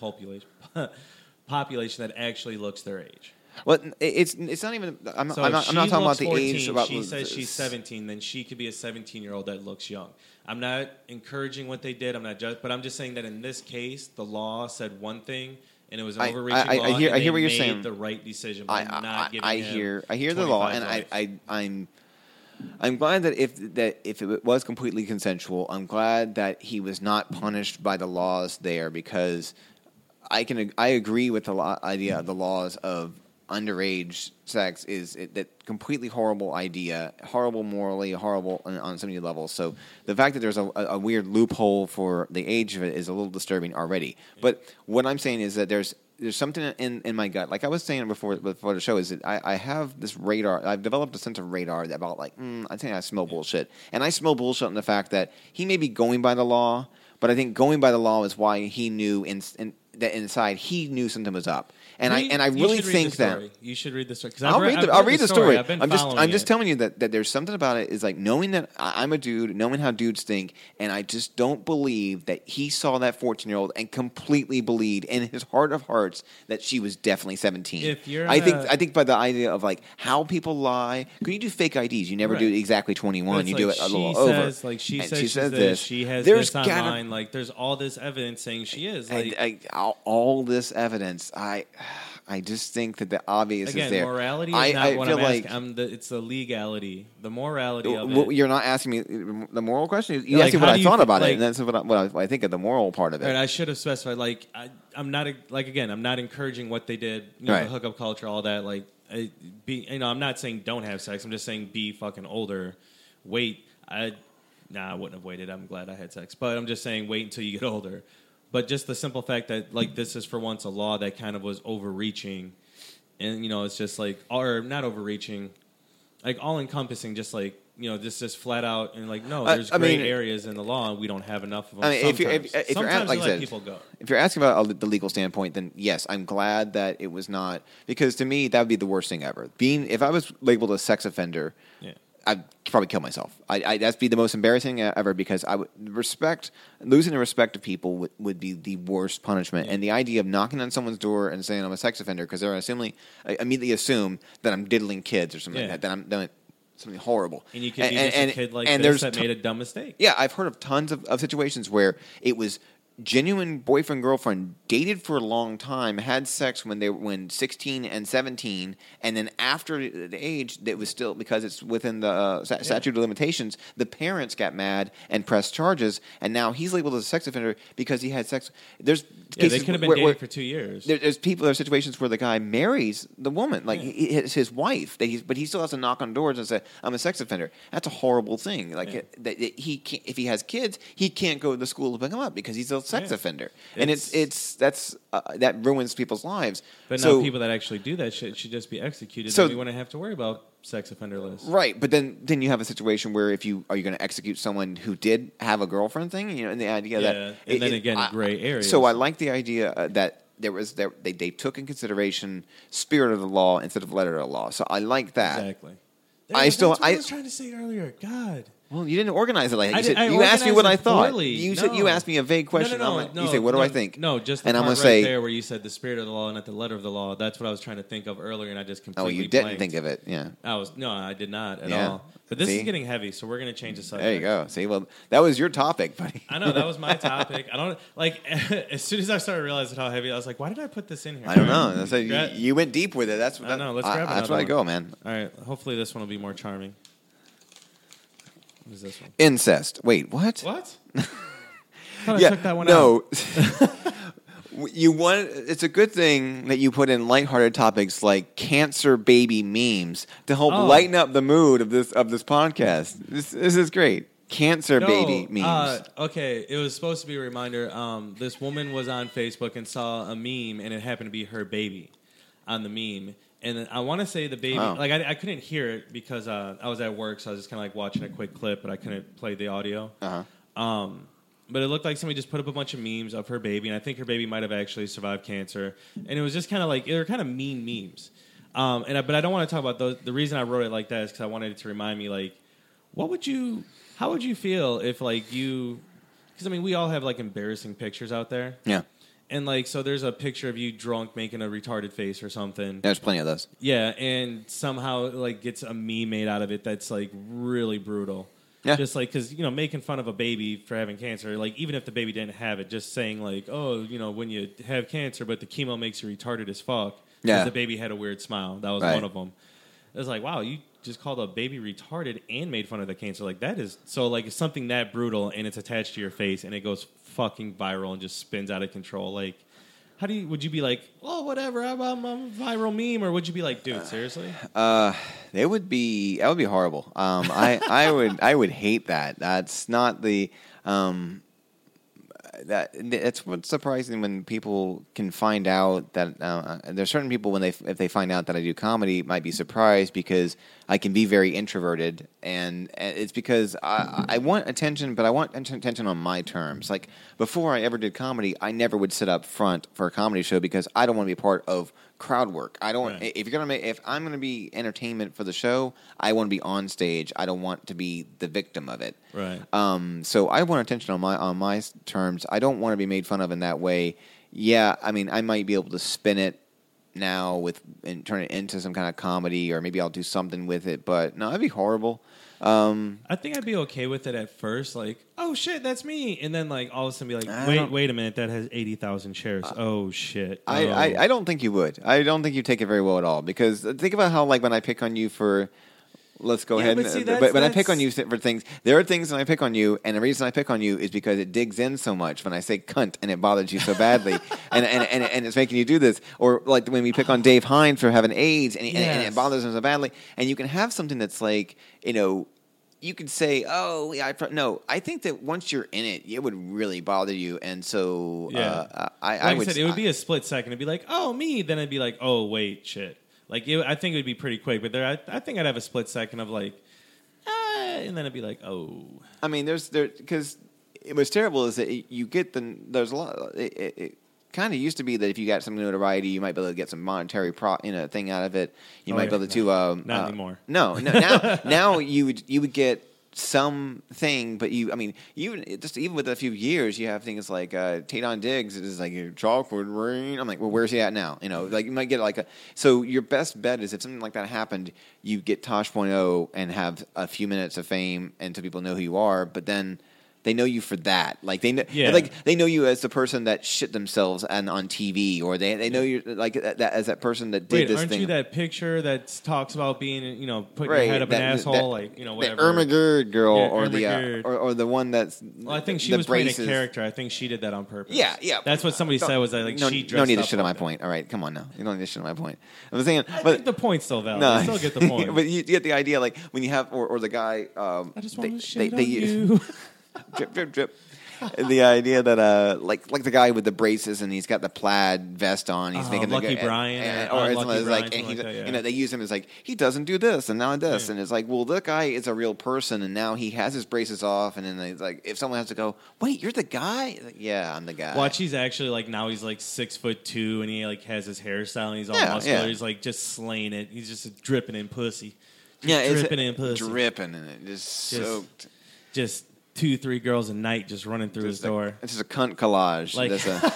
that actually looks their age. Well, it's not even. I'm not talking about the 14, age. About she says she's 17, then she could be a 17-year-old that looks young. I'm not encouraging what they did. But I'm just saying that in this case, the law said one thing. And it was an overreaching law. I hear what you're made saying. The right decision by not giving I hear the law, and I'm glad that if it was completely consensual, I'm glad that he was not punished by the laws there, because I agree with the idea of the laws of underage sex is that completely horrible idea, horrible morally, horrible on so many levels. So the fact that there's a weird loophole for the age of it is a little disturbing already. But what I'm saying is that there's something in my gut. Like I was saying before the show, is that I have this radar. I've developed a sense of radar about I think I smell bullshit. And I smell bullshit in the fact that he may be going by the law, but I think going by the law is why he knew that inside he knew something was up. And I really think that you should read the story. I'll read the story. I'm just telling you that there's something about it is like knowing that I'm a dude, knowing how dudes think, and I just don't believe that he saw that 14-year-old and completely believed in his heart of hearts that she was definitely 17. I think by the idea of like how people lie, because you do fake IDs, you never do exactly 21, you do it a little over. She says this. She has there's this online. Like there's all this evidence saying she is. Like all this evidence. I just think that the obvious is there. Morality is not what I'm asking. It's the legality, the morality of it. You're not asking me the moral question. You asked me what I thought about it, and that's what I think of the moral part of it. Right, I should have specified. Like I'm not I'm not encouraging what they did. The hookup culture, all that. Like, I'm not saying don't have sex. I'm just saying be fucking older. Wait, I wouldn't have waited. I'm glad I had sex, but I'm just saying wait until you get older. But just the simple fact that, like, this is for once a law that kind of was overreaching. And, it's just like, or not overreaching, like all-encompassing, just like, just flat out. And, like, no, there's gray areas in the law, and we don't have enough of them. If you're like let people go. If you're asking about the legal standpoint, then yes, I'm glad that it was not. Because to me, that would be the worst thing ever. If I was labeled a sex offender, I'd probably kill myself. That'd be the most embarrassing ever, because losing the respect of people would be the worst punishment. And the idea of knocking on someone's door and saying I'm a sex offender because they're immediately assume that I'm diddling kids or something like that I'm doing something horrible. And you could be just a kid like this that made a dumb mistake. Yeah, I've heard of tons of situations where it was genuine boyfriend girlfriend, dated for a long time, had sex when 16 and 17, and then after the age that was still, because it's within the statute of limitations, the parents got mad and pressed charges, and now he's labeled as a sex offender because he had sex. There's cases they could have been dating for 2 years. There's situations where the guy marries the woman, like it's his wife, but he still has to knock on doors and say I'm a sex offender. That's a horrible thing. Like that he can't, if he has kids, he can't go to the school to pick them up because he's a sex offender, and that ruins people's lives. But now people that actually do that shit should just be executed. So we wouldn't have to worry about sex offender lists, right? But then you have a situation where are you going to execute someone who did have a girlfriend thing? And the idea that gray areas. So I like the idea that they took in consideration spirit of the law instead of letter of the law. So I like that. Exactly. That's what I was trying to say earlier. God. Well, you didn't organize it like that. I You asked me what I organized it thought. poorly. You asked me a vague question. You say, "What do I think?" No, just the and part I'm gonna right say, there where you said the spirit of the law and not the letter of the law. That's what I was trying to think of earlier, and I just completely. "Oh, you didn't blanked. think of it." Yeah. I did not at Yeah. all. But this See? is getting heavy, so we're going to change the subject. There you go. See, well, that was your topic, buddy. I know that was my topic. I don't like. As soon as I started realizing how heavy, I was like, "Why did I put this in here?" I don't know. That's you went deep with it. I know. Let's grab That's another where I one. go, man. All right. Hopefully, this one will be more charming. What is this one? Incest. Wait, what? What? I took that one out. No. It's a good thing that you put in lighthearted topics like cancer baby memes to help lighten up the mood of this podcast. This is great. Cancer baby memes. Okay, it was supposed to be a reminder. This woman was on Facebook and saw a meme, and it happened to be her baby on the meme. And I want to say the baby, like I couldn't hear it because I was at work, so I was just kind of like watching a quick clip, but I couldn't play the audio. But it looked like somebody just put up a bunch of memes of her baby, and I think her baby might have actually survived cancer. And it was just kind of like, they were kind of mean memes. But I don't want to talk about those. The reason I wrote it like that is because I wanted it to remind me, like, how would you feel if, like, because, I mean, we all have, like, embarrassing pictures out there. Yeah. And, like, so there's a picture of you drunk making a retarded face or something. There's plenty of those. Yeah, and somehow, like, gets a meme made out of it that's, like, really brutal. Yeah. Just like, because, making fun of a baby for having cancer, like, even if the baby didn't have it, just saying, like, oh, when you have cancer, but the chemo makes you retarded as fuck. Yeah. Because the baby had a weird smile. That was one of them. It was like, wow, you just called a baby retarded and made fun of the cancer. Like, that is, so, like, it's something that brutal and it's attached to your face and it goes fucking viral and just spins out of control. Like, would you be like, oh, whatever, I'm a viral meme, or would you be like, dude, seriously? That would be horrible. I would hate that. That's not the that's what's surprising when people can find out that there's certain people if they find out that I do comedy might be surprised because I can be very introverted, and it's because I want attention, but I want attention on my terms. Like before I ever did comedy, I never would sit up front for a comedy show because I don't want to be a part of crowd work. I don't. Right. If I'm gonna be entertainment for the show, I want to be on stage. I don't want to be the victim of it. Right. So I want attention on my terms. I don't want to be made fun of in that way. Yeah, I mean, I might be able to spin it now and turn it into some kind of comedy, or maybe I'll do something with it. But no, that'd be horrible. I think I'd be okay with it at first, like, oh shit, that's me, and then like all of a sudden be like, wait a minute, that has 80,000 shares. Oh shit. I don't think you would. I don't think you take it very well at all, because think about how, like, when I pick on you for. Let's go ahead. But when I pick on you for things, there are things when I pick on you, and the reason I pick on you is because it digs in so much when I say cunt and it bothers you so badly, and it's making you do this. Or like when we pick on Dave Hines for having AIDS, and it bothers him so badly. And you can have something that's like, you could say, oh, yeah, I think that once you're in it, it would really bother you. And so I would say it would be a split second. It'd be like, oh, me. Then it'd be like, oh, wait, shit. Like, I think it would be pretty quick, but I think I'd have a split second of like, and then it'd be like, oh. I mean, because what's terrible is that you get there's a lot. It kind of used to be that if you got some notoriety, you might be able to get some monetary thing out of it. You might be able to. Not anymore. No. Now you would get something, but even with a few years, you have things like Taydon Diggs is like your chocolate rain. I'm like, well, where's he at now? Like you might get like so your best bet is if something like that happened, you get Tosh.0 and have a few minutes of fame, and so people know who you are, but then they know you for that. Like they know you as the person that shit themselves on TV, or they know you like that as that person that did this aren't thing. You that picture that talks about being, putting your head up an asshole, whatever. The Irma Gerd girl, or the one that's. Well, I think she was playing a character. I think she did that on purpose. Yeah. That's what somebody said was that she dressed. No need to up shit on my that. point. All right, come on now. You don't need to shit on my point. I'm saying, I think the point's still valid. No, I still get the point. But you get the idea, like when you have or the guy. I just want to shit on you. Drip, drip, drip. the idea that like the guy with the braces and he's got the plaid vest on, he's making Lucky the Brian or Lucky it's Brian, like, something and he, like that, yeah. you know, they use him as like he doesn't do this and now this, Yeah. and it's like, well, that guy is a real person, and now he has his braces off, and then it's like if someone has to go, wait, you're the guy? It's like, yeah, I'm the guy. Watch, he's actually like now he's like 6'2" and he like has his hairstyle and he's all Yeah, muscular. yeah. He's like just slaying it. He's just dripping in pussy. Just Yeah, it's dripping in pussy. dripping in it, just soaked. Just 2-3 girls a night just running through his door. It's just a cunt collage. Like- That's a,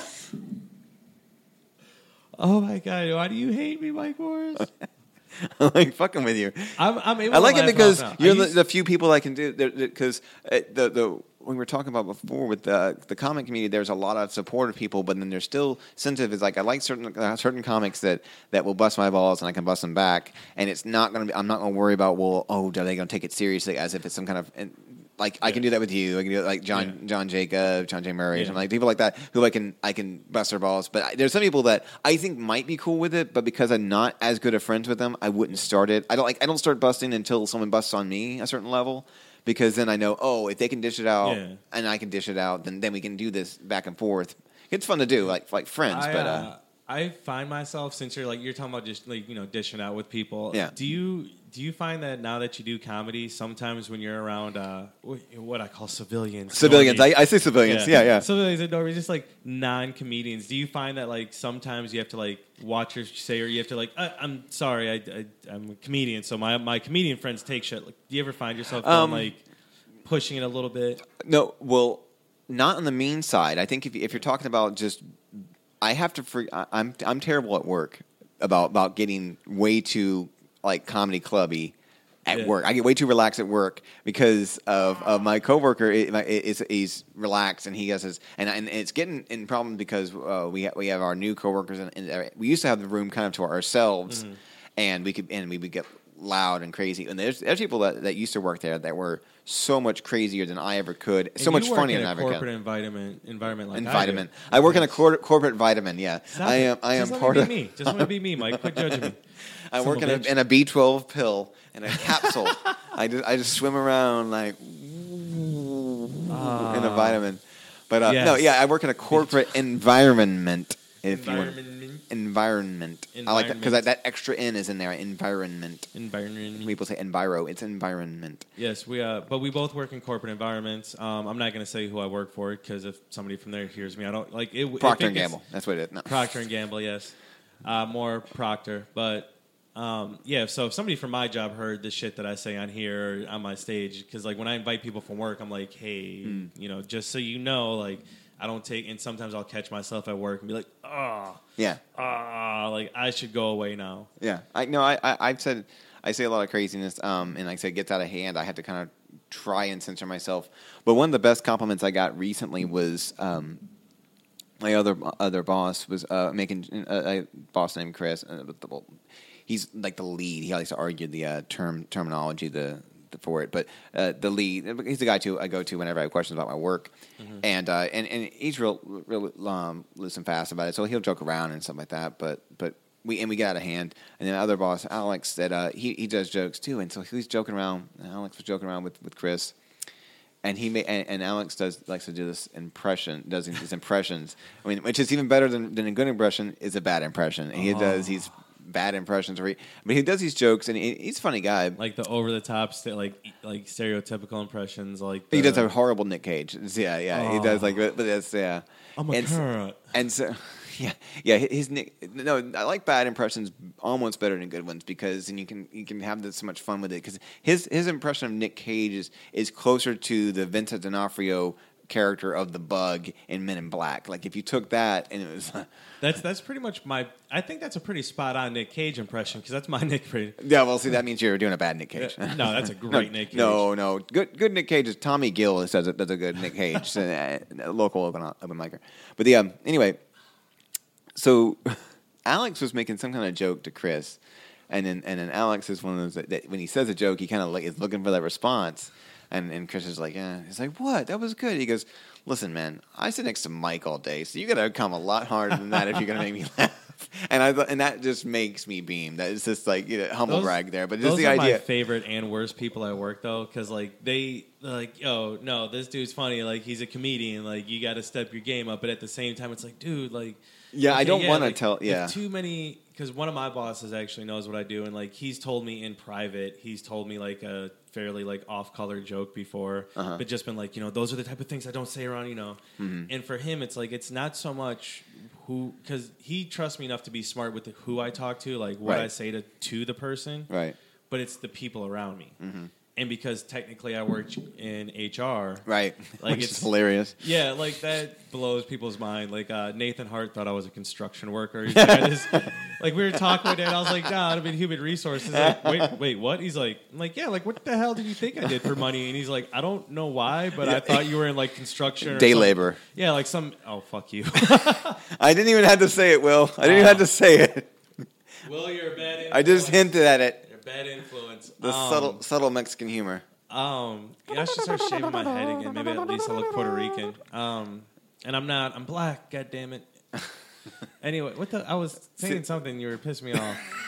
Oh my god, why do you hate me, Mike Morris? I'm like fucking with you. I'm able I like to it laugh because out now. you're I used- the few people I can do. Because the we were talking about before with the comic community, there's a lot of supportive people, but then there's still sensitive. Is like I like certain comics that will bust my balls and I can bust them back, and it's not gonna be. I'm not gonna worry about are they gonna take it seriously as if it's some kind of. Like I can do that with you. I can do it like John Jacob, John J. Murray, something like people like that who I can bust their balls. But there's some people that I think might be cool with it, but because I'm not as good of friends with them, I wouldn't start it. I don't start busting until someone busts on me a certain level, because then I know, if they can dish it out and I can dish it out, then we can do this back and forth. It's fun to do, like friends. I find myself, since you're talking about just dishing out with people. Yeah. Do you find that now that you do comedy, sometimes when you're around what I call civilians, Civilians, normies- I say civilians. Yeah. civilians and normies, just like non-comedians. Do you find that like sometimes you have to like watch your say, or you have to like I'm sorry, I'm a comedian, so my comedian friends take shit. Like, do you ever find yourself going, like pushing it a little bit? No, well, not on the mean side. I think if you're talking about just, I have to. I'm terrible at work about getting way too like comedy clubby at work. I get way too relaxed at work because of my coworker. He's relaxed and he has his and it's getting in problems because we have our new coworkers and we used to have the room kind of to ourselves, and we would get loud and crazy. And there's people that used to work there that were so much crazier than I ever could. So much funnier than I ever could. Corporate environment like Environment. I work in a corporate vitamin. Yeah, I am part of. Me. Just want to be me, Mike. Quit judging me. I work in a B12 pill in a capsule. I just swim around like in a vitamin. But yes. no, yeah, I work in a corporate environment. If you want. Environment. I like that because that extra N is in there. Environment. People say enviro. It's environment. Yes, but we both work in corporate environments. I'm not going to say who I work for because if somebody from there hears me, I don't like it. Procter and Gamble. That's what it is. No. Procter and Gamble. Yes, more Procter. But yeah. So if somebody from my job heard the shit that I say on here or on my stage, because like when I invite people from work, I'm like, hey, just so you know, like. I don't take, and sometimes I'll catch myself at work and be like, like I should go away now. Yeah, I've said I say a lot of craziness, and like I said, it gets out of hand. I have to kind of try and censor myself. But one of the best compliments I got recently was my other boss was making a boss named Chris. He's like the lead. He likes to argue the terminology for it, but the lead, he's the guy I go to whenever I have questions about my work, and he's real loose and fast about it. So he'll joke around and stuff like that. But we get out of hand. And then the other boss, Alex, said he does jokes too, and so he's joking around. Alex was joking around with Chris, and and Alex likes to do this does his impressions. I mean, which is even better than a good impression is a bad impression. And he does these bad impressions but he does these jokes, and he's a funny guy. Like the over the top, like stereotypical impressions. Like He does a horrible Nick Cage. Yeah. He does but that's I'm a carrot. And so yeah. His Nick. No, I like bad impressions almost better than good ones because then you can have so much fun with it because his impression of Nick Cage is closer to the Vincent D'Onofrio character of the Bug in Men in Black. Like if you took that and it was that's pretty much I think that's a pretty spot on Nick Cage impression because that's my Nick Cage. Yeah, well, see, that means you're doing a bad Nick Cage. No, that's a great Nick Cage. No, good Nick Cage is Tommy Gill does a good Nick Cage, a local open micer. But anyway, so Alex was making some kind of joke to Chris, and then Alex is one of those that when he says a joke, he kind of is looking for that response. And Chris is like, yeah. He's like, what? That was good. He goes, listen, man, I sit next to Mike all day, so you got to come a lot harder than that if you're going to make me laugh. and that just makes me beam. That is just like humble brag there, but just those the are idea. my favorite and worst people at work though, because like they're like, yo, no, this dude's funny. Like he's a comedian. Like you got to step your game up. But at the same time, it's like, dude, like Yeah, I don't want to like, tell. Yeah, if too many. Because one of my bosses actually knows what I do, and like he's told me in private, he's told me like a fairly like off-color joke before, but just been like, those are the type of things I don't say around, And for him, it's like it's not so much who, because he trusts me enough to be smart with who I talk to, like what I say to the person, right. But it's the people around me. And because technically I work in HR, Right? Like Which it's is hilarious. Yeah, like that blows people's mind. Like Nathan Hart thought I was a construction worker. He's like, like we were talking with him, and I was like, "Nah, I'm in human resources." Like, wait, what? He's like, "I'm like, yeah, like what the hell did you think I did for money?" And he's like, "I don't know why, but I thought you were in like construction, or Day some-" labor. Yeah, like some. Oh, fuck you. I didn't even have to say it, Will. I didn't even have to say it. Will, you're a bad influence. I just hinted at it. You're a bad influence. The subtle Mexican humor. Yeah, I should start shaving my head again. Maybe at least I'll look Puerto Rican. And I'm not. I'm black. God damn it. Anyway, I was saying something. You were pissing me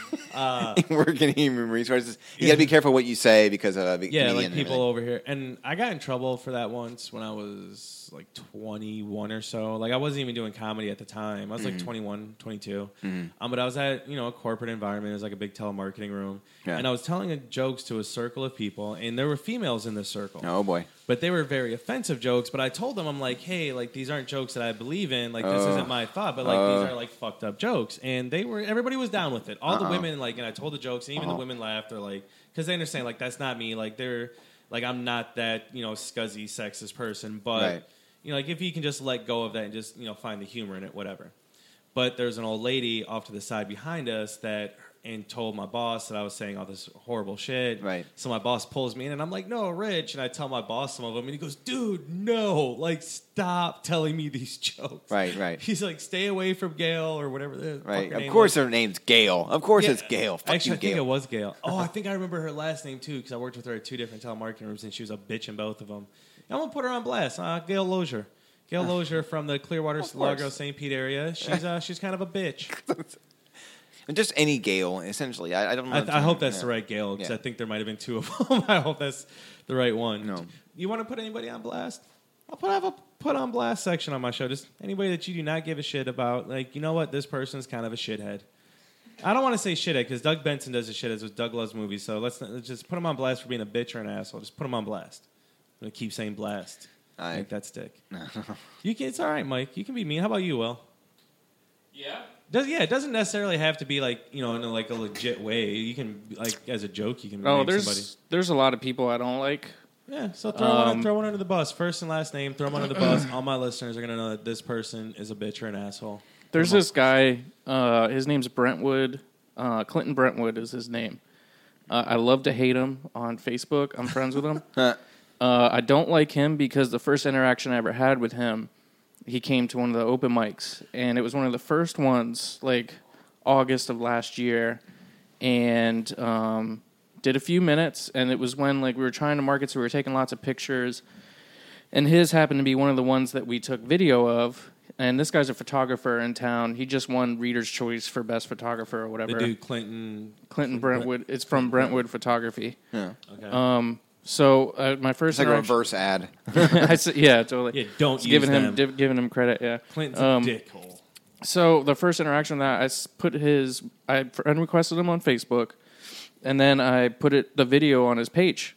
off. Work in human resources. You got to be careful what you say because of like people over here. And I got in trouble for that once when I was like 21 or so. Like I wasn't even doing comedy at the time. I was like 21, 22. But I was at a corporate environment. It was like a big telemarketing room, and I was telling jokes to a circle of people, and there were females in this circle. Oh boy. But they were very offensive jokes. But I told them, I'm like, hey, like these aren't jokes that I believe in. Like this isn't my thought, but like these are like fucked up jokes. And everybody was down with it. All the women and I told the jokes, and even the women laughed. They're like, because they understand like that's not me. Like they're like I'm not that scuzzy sexist person. But like if you can just let go of that and just find the humor in it, whatever. But there's an old lady off to the side behind us and told my boss that I was saying all this horrible shit. Right. So my boss pulls me in, and I'm like, no, Rich. And I tell my boss some of them, and he goes, dude, no. Like, stop telling me these jokes. Right. He's like, stay away from Gail or whatever. Right. Of course her name's Gail. Of course it's Gail. Fuck actually, you, I think Gail. it was Gail. Oh, I think I remember her last name, too, because I worked with her at 2 different telemarketing rooms, and she was a bitch in both of them. And I'm going to put her on blast. Gail Lozier. Gail Lozier from the Clearwater, Largo, St. Pete area. She's kind of a bitch. Just any Gail, essentially. I don't know. I hope that's the right Gail, because I think there might have been 2 of them. I hope that's the right one. No. You want to put anybody on blast? I'll have a put on blast section on my show. Just anybody that you do not give a shit about. Like, you know what? This person's kind of a shithead. I don't want to say shithead, because Doug Benson does a shithead with Doug Loves Movies. So let's just put him on blast for being a bitch or an asshole. Just put him on blast. I'm going to keep saying blast. Make that stick. It's all right, Mike. You can be mean. How about you, Will? Yeah. It doesn't necessarily have to be like in like a legit way. You can like as a joke. You can name somebody. There's a lot of people I don't like. Yeah, so throw one under the bus. First and last name. Throw them under the bus. All my listeners are gonna know that this person is a bitch or an asshole. There's this guy. His name's Brentwood. Clinton Brentwood is his name. I love to hate him on Facebook. I'm friends with him. I don't like him because the first interaction I ever had with him, he came to one of the open mics, and it was one of the first ones, like August of last year, and did a few minutes, and it was when like we were trying to market, so we were taking lots of pictures, and his happened to be one of the ones that we took video of, and this guy's a photographer in town. He just won Reader's Choice for Best Photographer or whatever. The dude Clinton Brentwood. It's from Brentwood Photography. Yeah. Okay. So my first It's like a reverse ad. I said, yeah, totally. Yeah, don't use giving them. giving him credit. Yeah, Clinton's a dickhole. So the first interaction that I friend requested him on Facebook, and then I put the video on his page,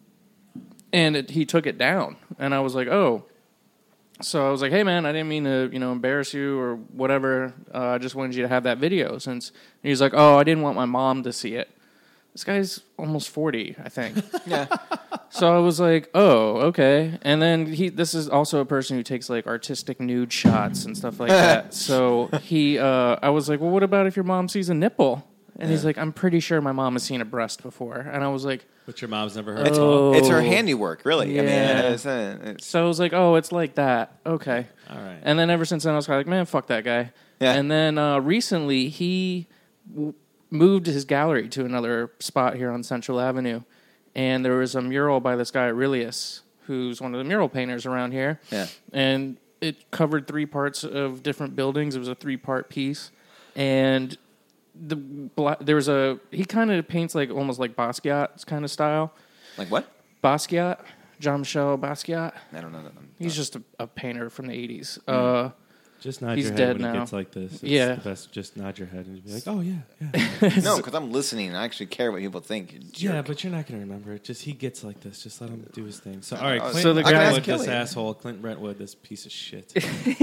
and he took it down, and I was like, oh. So I was like, hey man, I didn't mean to embarrass you or whatever. I just wanted you to have that video. And he's like, oh, I didn't want my mom to see it. This guy's almost 40, I think. Yeah. So I was like, oh, okay. And then this is also a person who takes like artistic nude shots and stuff like that. So I was like, well, what about if your mom sees a nipple? And he's like, I'm pretty sure my mom has seen a breast before. And I was like, but your mom's never heard oh. of it. It's her handiwork, really. Yeah. I mean, it's So I was like, oh, it's like that. Okay. All right. And then ever since then, I was kind of like, man, fuck that guy. Yeah. And then recently, he moved his gallery to another spot here on Central Avenue. And there was a mural by this guy, Aurelius, who's one of the mural painters around here. Yeah. And it covered 3 parts of different buildings. It was a 3-part piece. and there was he kind of paints like almost like Basquiat kind of style. Like what? Basquiat, Jean-Michel Basquiat. I don't know that. He's just a painter from the 80s. Just nod He's your head dead when now. it gets like this. It's Yeah. the best. Just nod your head and be like, "Oh yeah." No, because I'm listening and I actually care what people think. You Yeah, jerk. but you're not going to remember it. Just he gets like this. Just let him do his thing. So all right, Clinton So the guy- Brentwood, Kelly. this asshole, Clinton Brentwood, this piece of shit.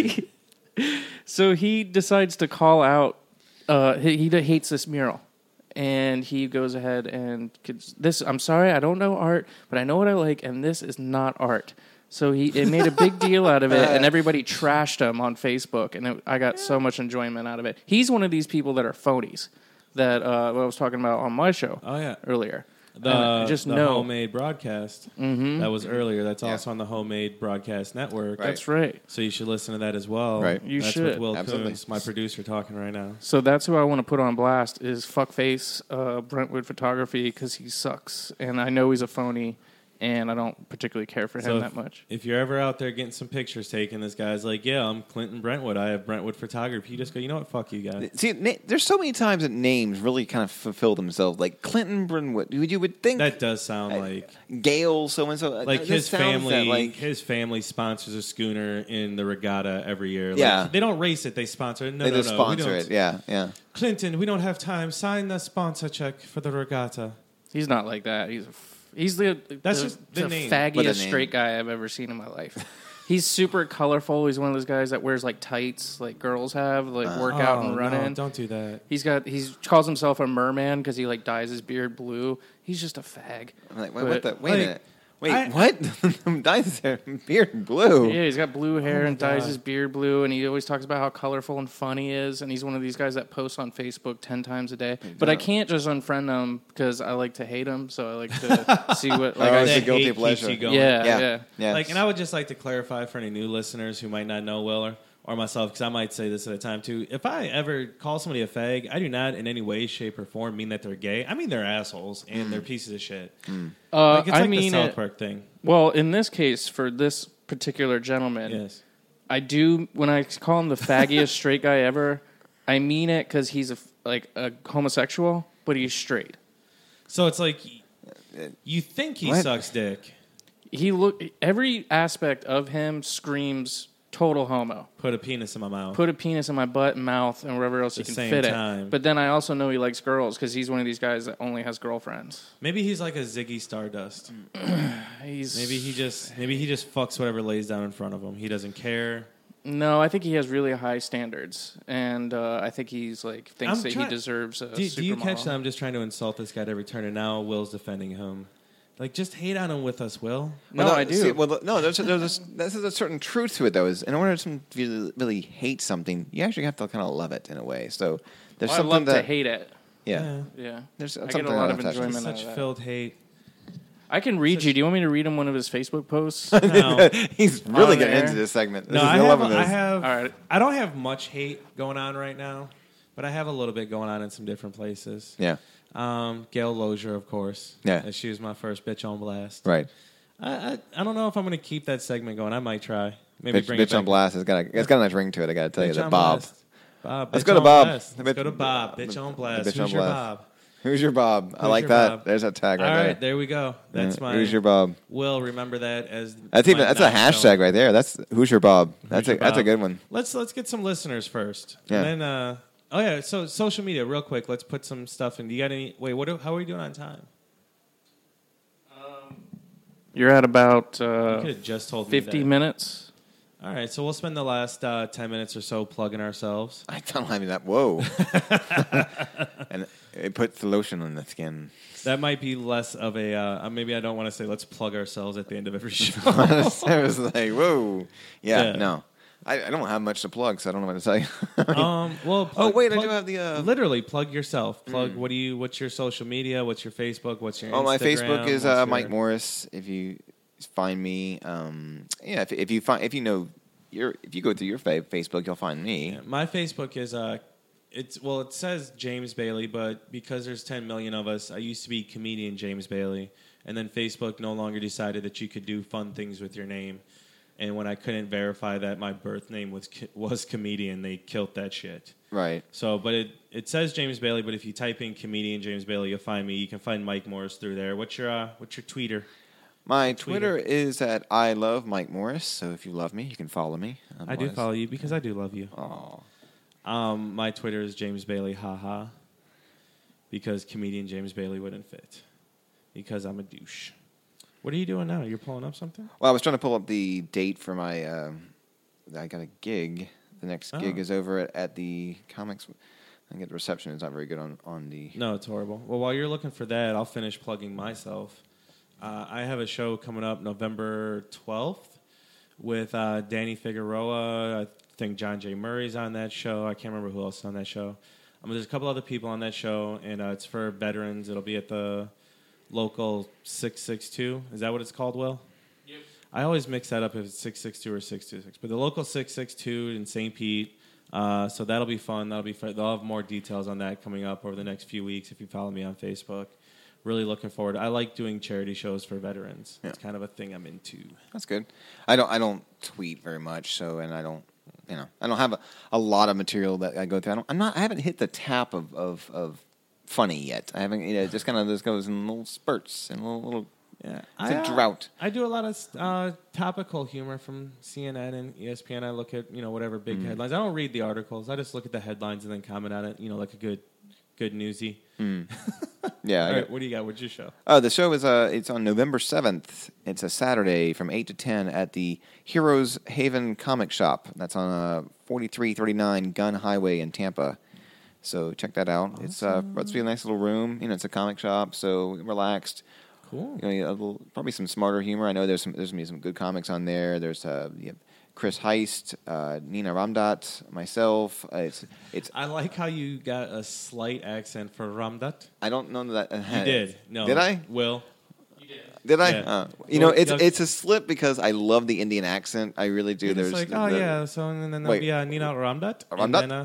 So he decides to call out. He hates this mural, and he goes ahead and this. I'm sorry, I don't know art, but I know what I like, and this is not art. So it made a big deal out of it, and everybody trashed him on Facebook, and I got so much enjoyment out of it. He's one of these people that are phonies that I was talking about on my show Oh yeah, earlier. the I just the know. homemade broadcast that was earlier. That's Yeah. also on the Homemade Broadcast Network. Right. That's right. So you should listen to that as well. Right. You That's should. with Will Absolutely. Coons, my producer, talking right now. So that's who I want to put on blast is fuckface Brentwood Photography because he sucks, and I know he's a phony, and I don't particularly care for him So that much. If you're ever out there getting some pictures taken, this guy's like, "Yeah, I'm Clinton Brentwood. I have Brentwood Photography." You just go, "You know what? Fuck you guys." See, there's so many times that names really kind of fulfill themselves. Like Clinton Brentwood. You would think That does sound like Gail so and so. like his family. His family sponsors a schooner in the regatta every year. Like, Yeah. they don't race it; they sponsor it. No, they no, just no. sponsor we it. don't. Yeah. Clinton, we don't have time. Sign the sponsor check for the regatta. He's not like that. He's the That's just the name. What a faggiest name. straight guy I've ever seen in my life. He's super colorful. He's one of those guys that wears like tights, like girls have, like work out and run no, in. don't do that. He calls himself a merman because he like dyes his beard blue. He's just a fag. I'm like, But, what the? Wait like, a minute. Wait, I- what? Dyes his hair beard blue. Yeah, he's got blue hair my and dyes God. his beard blue, and he always talks about how colorful and fun he is. And he's one of these guys that posts on Facebook 10 times a day. But I can't just unfriend him because I like to hate him. So I like to see what. Like, Oh, I, it's a That guilty hate keeps pleasure. you going. yeah. Like, and I would just like to clarify for any new listeners who might not know Will or myself, because I might say this at a time too. If I ever call somebody a fag, I do not in any way, shape, or form mean that they're gay. I mean they're assholes and they're pieces of shit. Like, it's I like mean, the South Park thing. well, in this case, for this particular gentleman, Yes. I do, when I call him the faggiest straight guy ever, I mean it because he's a homosexual, but he's straight. So it's like you think he What? sucks dick. Every aspect of him screams total homo. Put a penis in my mouth. Put a penis in my butt and mouth and wherever else At he can the same fit time. it. But then I also know he likes girls because he's one of these guys that only has girlfriends. Maybe he's like a Ziggy Stardust. He's Maybe he just fucks whatever lays down in front of him. He doesn't care. No, I think he has really high standards, and I think he's like thinks I'm that try- he deserves a Do you catch supermodel. that I'm just trying to insult this guy at every turn, and now Will's defending him? Like, just hate on him with us, Will. No, Well, I do. See, well, no, there's a certain truth to it, though. Is in order to really hate something, you actually have to kind of love it in a way. So there's I something love that to hate it. Yeah, Yeah, there's I something get a lot of about that. enjoyment out Such of that. filled hate. I can read you. Do you want me to read him one of his Facebook posts? No, He's really On getting air? into this segment. no, This is I loving have. this. All right. I don't have much hate going on right now, but I have a little bit going on in some different places. Yeah, Gail Lozier, of course. Yeah. She was my first bitch on blast. right. I don't know if I'm going to keep that segment going. I might try. Maybe bring it Bitch on back. blast. It's got a nice ring to it. I got to tell you Bitch that on Bob. blast. Bob. Let's bitch go to on Bob. blast. Let's go to Bob. Bitch on blast. Bitch on Who's your blast. Bob? Who's your Bob? I Who's like your that. Bob? There's that tag All right right, there. there we go. That's my. Who's your Bob? Will, remember that as. That's my a non-show. hashtag right there. That's who's your Bob. That's your a Bob? good one. Let's get some listeners first. Yeah. And then oh yeah, so social media real quick. Let's put some stuff in. Do you got any how are we doing on time? You're at about You could have just told me 50 that. minutes. All right, so we'll spend the last 10 minutes or so plugging ourselves. I don't have that. Whoa. And it puts the lotion on the skin. That might be less of a maybe I don't want to say let's plug ourselves at the end of every show. I was like, whoa. Yeah. Yeah. No. I don't have much to plug, so I don't know what to tell you. Well, Oh, wait, I plug- do have the... literally plug yourself. Plug what's your social media? What's your Facebook? What's your Oh, my Instagram? Facebook is What's your- Mike Morris. If you find me, yeah. If you go through your Facebook, you'll find me. Yeah, my Facebook is it says James Bailey, but because there's 10 million of us, I used to be comedian James Bailey, and then Facebook no longer decided that you could do fun things with your name, And when I couldn't verify that my birth name was comedian, they killed that shit. Right. So, but it says James Bailey, but if you type in comedian James Bailey, you'll find me. You can find Mike Morris through there. What's your tweeter? My Twitter is at I love Mike Morris. So if you love me, you can follow me. I do follow you because I do love you. Aw. My Twitter is James Bailey, haha, because comedian James Bailey wouldn't fit because I'm a douche. What are you doing now? You're pulling up something? Well, I was trying to pull up the date for my. I got a gig. The next gig is over at the comics. I think the reception is not very good on the. No, it's horrible. Well, while you're looking for that, I'll finish plugging myself. I have a show coming up November 12th with Danny Figueroa. I think John J. Murray's on that show. I can't remember who else is on that show. There's a couple other people on that show, and it's for veterans. It'll be at the local 662. Is that what it's called, Will? Yep. I always mix that up if it's 662 or 626. But the local 662 in St. Pete. So that'll be fun. They'll have more details on that coming up over the next few weeks if you follow me on Facebook. Really looking forward. I like doing charity shows for veterans. Yeah. It's kind of a thing I'm into. That's good. I don't tweet very much, so and I don't have a lot of material that I go through. I haven't hit the tap of funny yet. I haven't. It just kind of this goes in little spurts and little. Yeah, it's a drought. I do a lot of topical humor from CNN and ESPN. I look at whatever big headlines. I don't read the articles. I just look at the headlines and then comment on it. Like a good newsy. Yeah. All right, what do you got? What's your show? The show is it's on November 7th. It's a Saturday from 8 to 10 at the Heroes Haven Comic Shop. That's on 4339 Gun Highway in Tampa. So check that out. Awesome. It's supposed to be a nice little room. It's a comic shop, so relaxed. Cool. Probably some smarter humor. I know there's gonna be some good comics on there. There's Chris Heist, Nina Ramdat, myself. It's. I like how you got a slight accent for Ramdat. I don't know that. You did. No. Did I? Will. You did. Did I? Yeah. It's a slip because I love the Indian accent. I really do. There's like, yeah. So and then there'll be Nina Ramdat. Ramdat.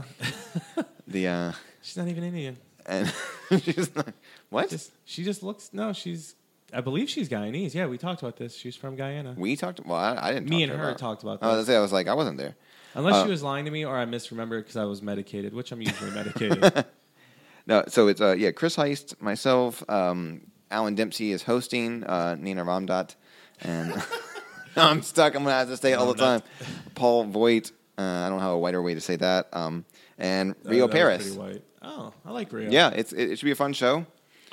Then, she's not even Indian. And she's not. What? She just looks. No, she's. I believe she's Guyanese. Yeah, we talked about this. She's from Guyana. We talked. Well, I didn't. Me and her talked about that. I was like, I wasn't there. Unless she was lying to me or I misremembered because I was medicated, which I'm usually medicated. No, so it's Chris Heist, myself, Alan Dempsey is hosting, Nina Ramdat, and I'm stuck. I'm gonna have to say it all the time. Paul Voigt. I don't have a whiter way to say that. And Rio Paris. Pretty white. Oh, I like Rio. Yeah, it should be a fun show.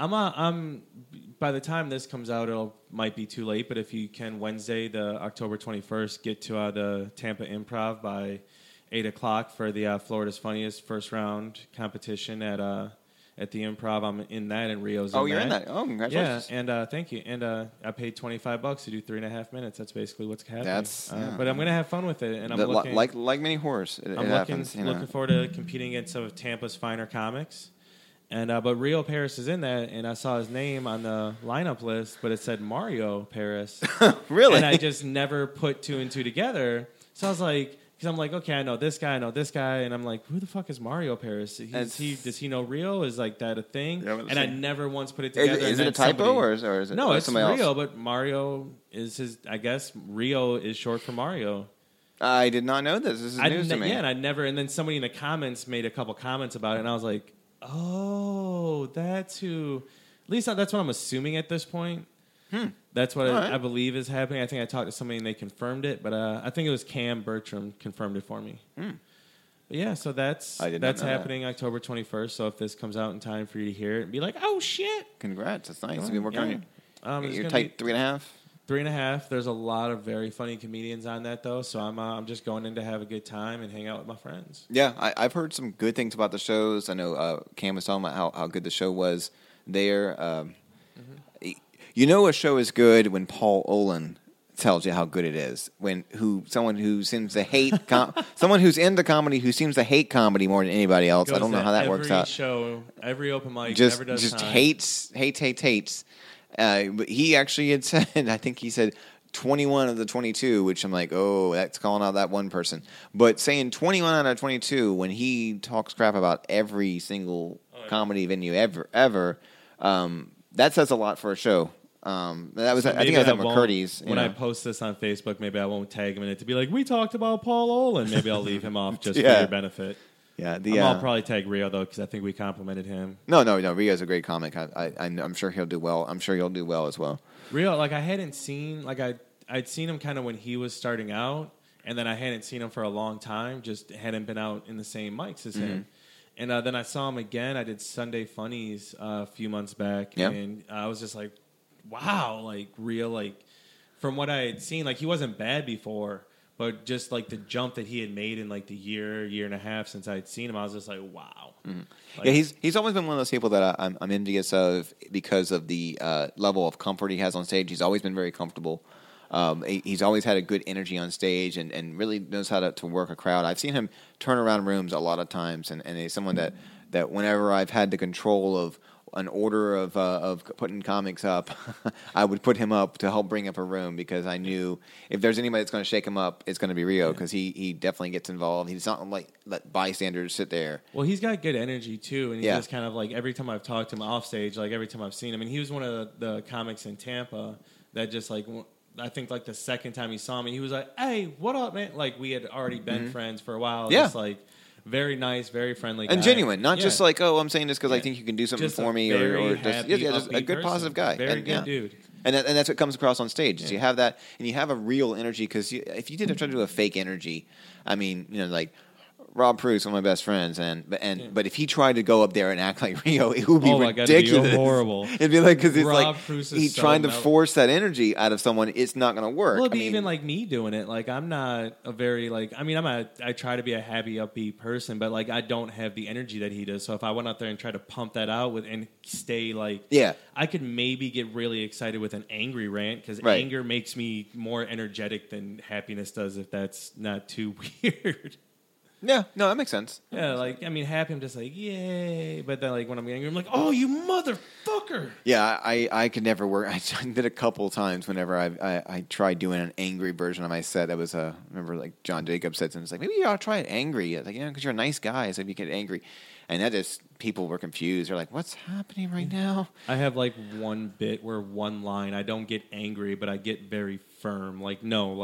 I'm by the time this comes out, might be too late. But if you can, Wednesday, the October 21st, get to the Tampa Improv by 8:00 for the Florida's Funniest first round competition at the Improv. I'm in that, and Rio's. You're in that. Oh, congratulations! Yeah, and thank you. And I paid $25 to do 3.5 minutes. That's basically what's happening. But I'm gonna have fun with it, and I'm looking like many horrors. Looking forward to competing against some of Tampa's finer comics. And but Rio Paris is in that, and I saw his name on the lineup list, but it said Mario Paris. Really? And I just never put two and two together. So I was like, because I'm like, okay, I know this guy, and I'm like, who the fuck is Mario Paris? Does he know Rio? Is like that a thing? Yeah, and I never once put it together. Is it a typo or is it? No, it's somebody Rio, else? but Mario is his. I guess Rio is short for Mario. I did not know this. This is news to me. Yeah, and I never. And then somebody in the comments made a couple comments about it, and I was like, oh, that's who. At least that's what I'm assuming at this point. That's what I believe is happening. I think I talked to somebody and they confirmed it, but I think it was Cam Bertram confirmed it for me. But yeah, so that's happening October 21st. So if this comes out in time for you to hear it and be like, oh shit, congrats! That's nice. You've been working on it. You're tight 3.5. 3.5. There's a lot of very funny comedians on that, though. So I'm just going in to have a good time and hang out with my friends. Yeah, I've heard some good things about the shows. I know Cam was talking about how good the show was there. You know a show is good when Paul Olin tells you how good it is. Someone who seems to hate someone who's into comedy who seems to hate comedy more than anybody else. I don't know how that works out. Every show, every open mic, just never does time. hates. But he actually had said, I think he said 21 of the 22, which I'm like, oh, that's calling out that one person. But saying 21 out of 22 when he talks crap about every single comedy venue ever, that says a lot for a show. That was, So I think maybe I was at won't- McCurdy's. When I post this on Facebook, maybe I won't tag him in it to be like, we talked about Paul Olin. Maybe I'll leave him off just for Yeah. your benefit. yeah, I'll probably tag Rio, though, because I think we complimented him. no, Rio's a great comic. I'm sure he'll do well. I'm sure he'll do well as well. Rio, like, I hadn't seen, like, I'd seen him kind of when he was starting out, and then I hadn't seen him for a long time, just hadn't been out in the same mics as him. And then I saw him again. I did Sunday Funnies a few months back, Yep. and I was just like, wow, like, Rio, like, from what I had seen, like, he wasn't bad before, but just, like, the jump that he had made in, like, the year and a half since I had seen him, I was just like, wow. Like, Yeah, he's always been one of those people that I'm envious of because of the level of comfort he has on stage. He's always been very comfortable. He's always had a good energy on stage and really knows how to work a crowd. I've seen him turn around rooms a lot of times, and he's someone that whenever I've had the control of an order of putting comics up, I would put him up to help bring up a room because I knew if there's anybody that's going to shake him up, it's going to be Rio because he definitely gets involved. He's not like let bystanders sit there. Well, he's got good energy too, and he's Yeah. just kind of like every time I've talked to him off stage, like every time I've seen him, and he was one of the comics in Tampa that just like I think like the second time he saw me, he was like, "Hey, what up, man?" Like we had already been friends for a while. Yeah. Just like very nice, very friendly, And guy. genuine, not Yeah. just like, oh, I'm saying this because I Yeah. think you can do something Just for a me, very or just happy, just a upbeat good person. positive guy. Very and, good dude. And that's what comes across on stage. Is you have that, and you have a real energy. Because if you did try to do a fake energy, I mean, like Rob Pruce, one of my best friends, but if he tried to go up there and act like Rio, it would be Oh my God, it'd be ridiculous. horrible. It'd be like because it's Rob like Pruce is he's so trying to mel- force that energy out of someone. It's not going to work. Well, it'd I be mean, even like me doing it. Like I'm not a very like. I mean, I try to be a happy, upbeat person, but like I don't have the energy that he does. So if I went out there and tried to pump that out and stay like, Yeah. I could maybe get really excited with an angry rant because Right. anger makes me more energetic than happiness does. If that's not too weird. Yeah, no, that makes sense. Yeah, like I mean, happy I'm just like yay, but then like when I'm angry, I'm like, oh, you motherfucker. Yeah, I could never work. I did a couple times whenever I tried doing an angry version of my set. That was I remember like John Jacobs said something. It's like maybe you ought to try it angry. Like because you're a nice guy, so if you get angry, and that just people were confused. They're like, what's happening right now? I have like one bit where one line I don't get angry, but I get very firm. Like no.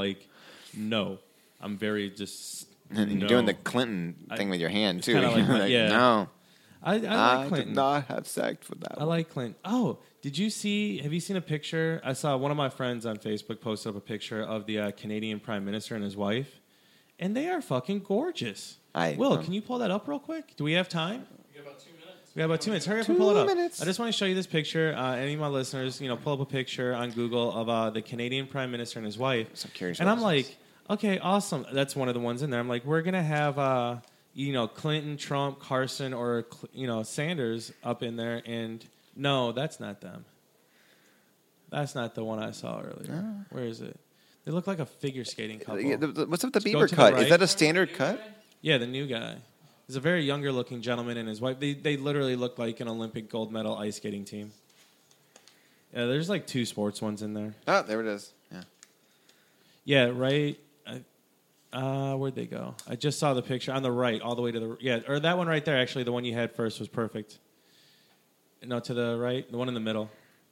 I'm very just. And no. you're doing the Clinton thing with your hand too. kinda like You're my- yeah. No, I like I Clinton. did not have sex with that. I like Clinton. Oh, have you seen a picture? I saw one of my friends on Facebook posted up a picture of the Canadian Prime Minister and his wife, and they are fucking gorgeous. Will, can you pull that up real quick? Do we have time? We got about 2 minutes. We have about 2 minutes. Hurry up and pull it up. I just want to show you this picture. Any of my listeners, pull up a picture on Google of the Canadian Prime Minister and his wife. So curious And what I'm this like, is. okay, awesome. That's one of the ones in there. I'm like, we're gonna have Clinton, Trump, Carson, or Sanders up in there, and no, that's not them. That's not the one I saw earlier. Where is it? They look like a figure skating couple. What's up with the Go Bieber to the cut? right. Is that a standard cut? Yeah, the new guy. He's a very younger looking gentleman and his wife. They literally look like an Olympic gold medal ice skating team. Yeah, there's like 2 sports ones in there. Oh, there it is. Yeah. Yeah, right. Where'd they go? I just saw the picture on the right, all the way to the or that one right there. Actually, the one you had first was perfect. No, to the right, the one in the middle.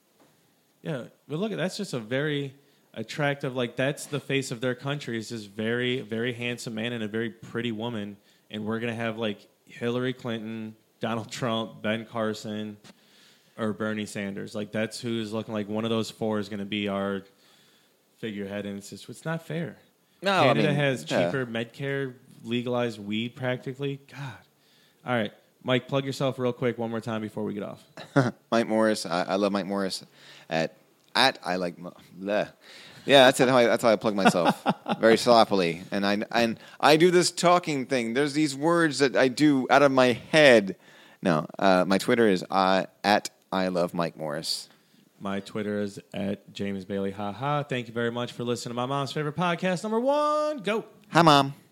Yeah, but look, that's just a very attractive. Like that's the face of their country. Is this very, very handsome man and a very pretty woman, and we're gonna have like Hillary Clinton, Donald Trump, Ben Carson, or Bernie Sanders. Like that's who's looking like one of those 4 is gonna be our figurehead, and it's not fair. No, Canada I mean, has yeah. cheaper Medicare, legalized weed practically. God. All right. Mike, plug yourself real quick one more time before we get off. Mike Morris. I love Mike Morris. At I like. Bleh. Yeah, that's it. That's how I plug myself very sloppily, and I do this talking thing. There's these words that I do out of my head. No, my Twitter is at I love Mike Morris. My Twitter is at James Bailey. Thank you very much for listening to my mom's favorite podcast, number 1. Go. Hi, Mom.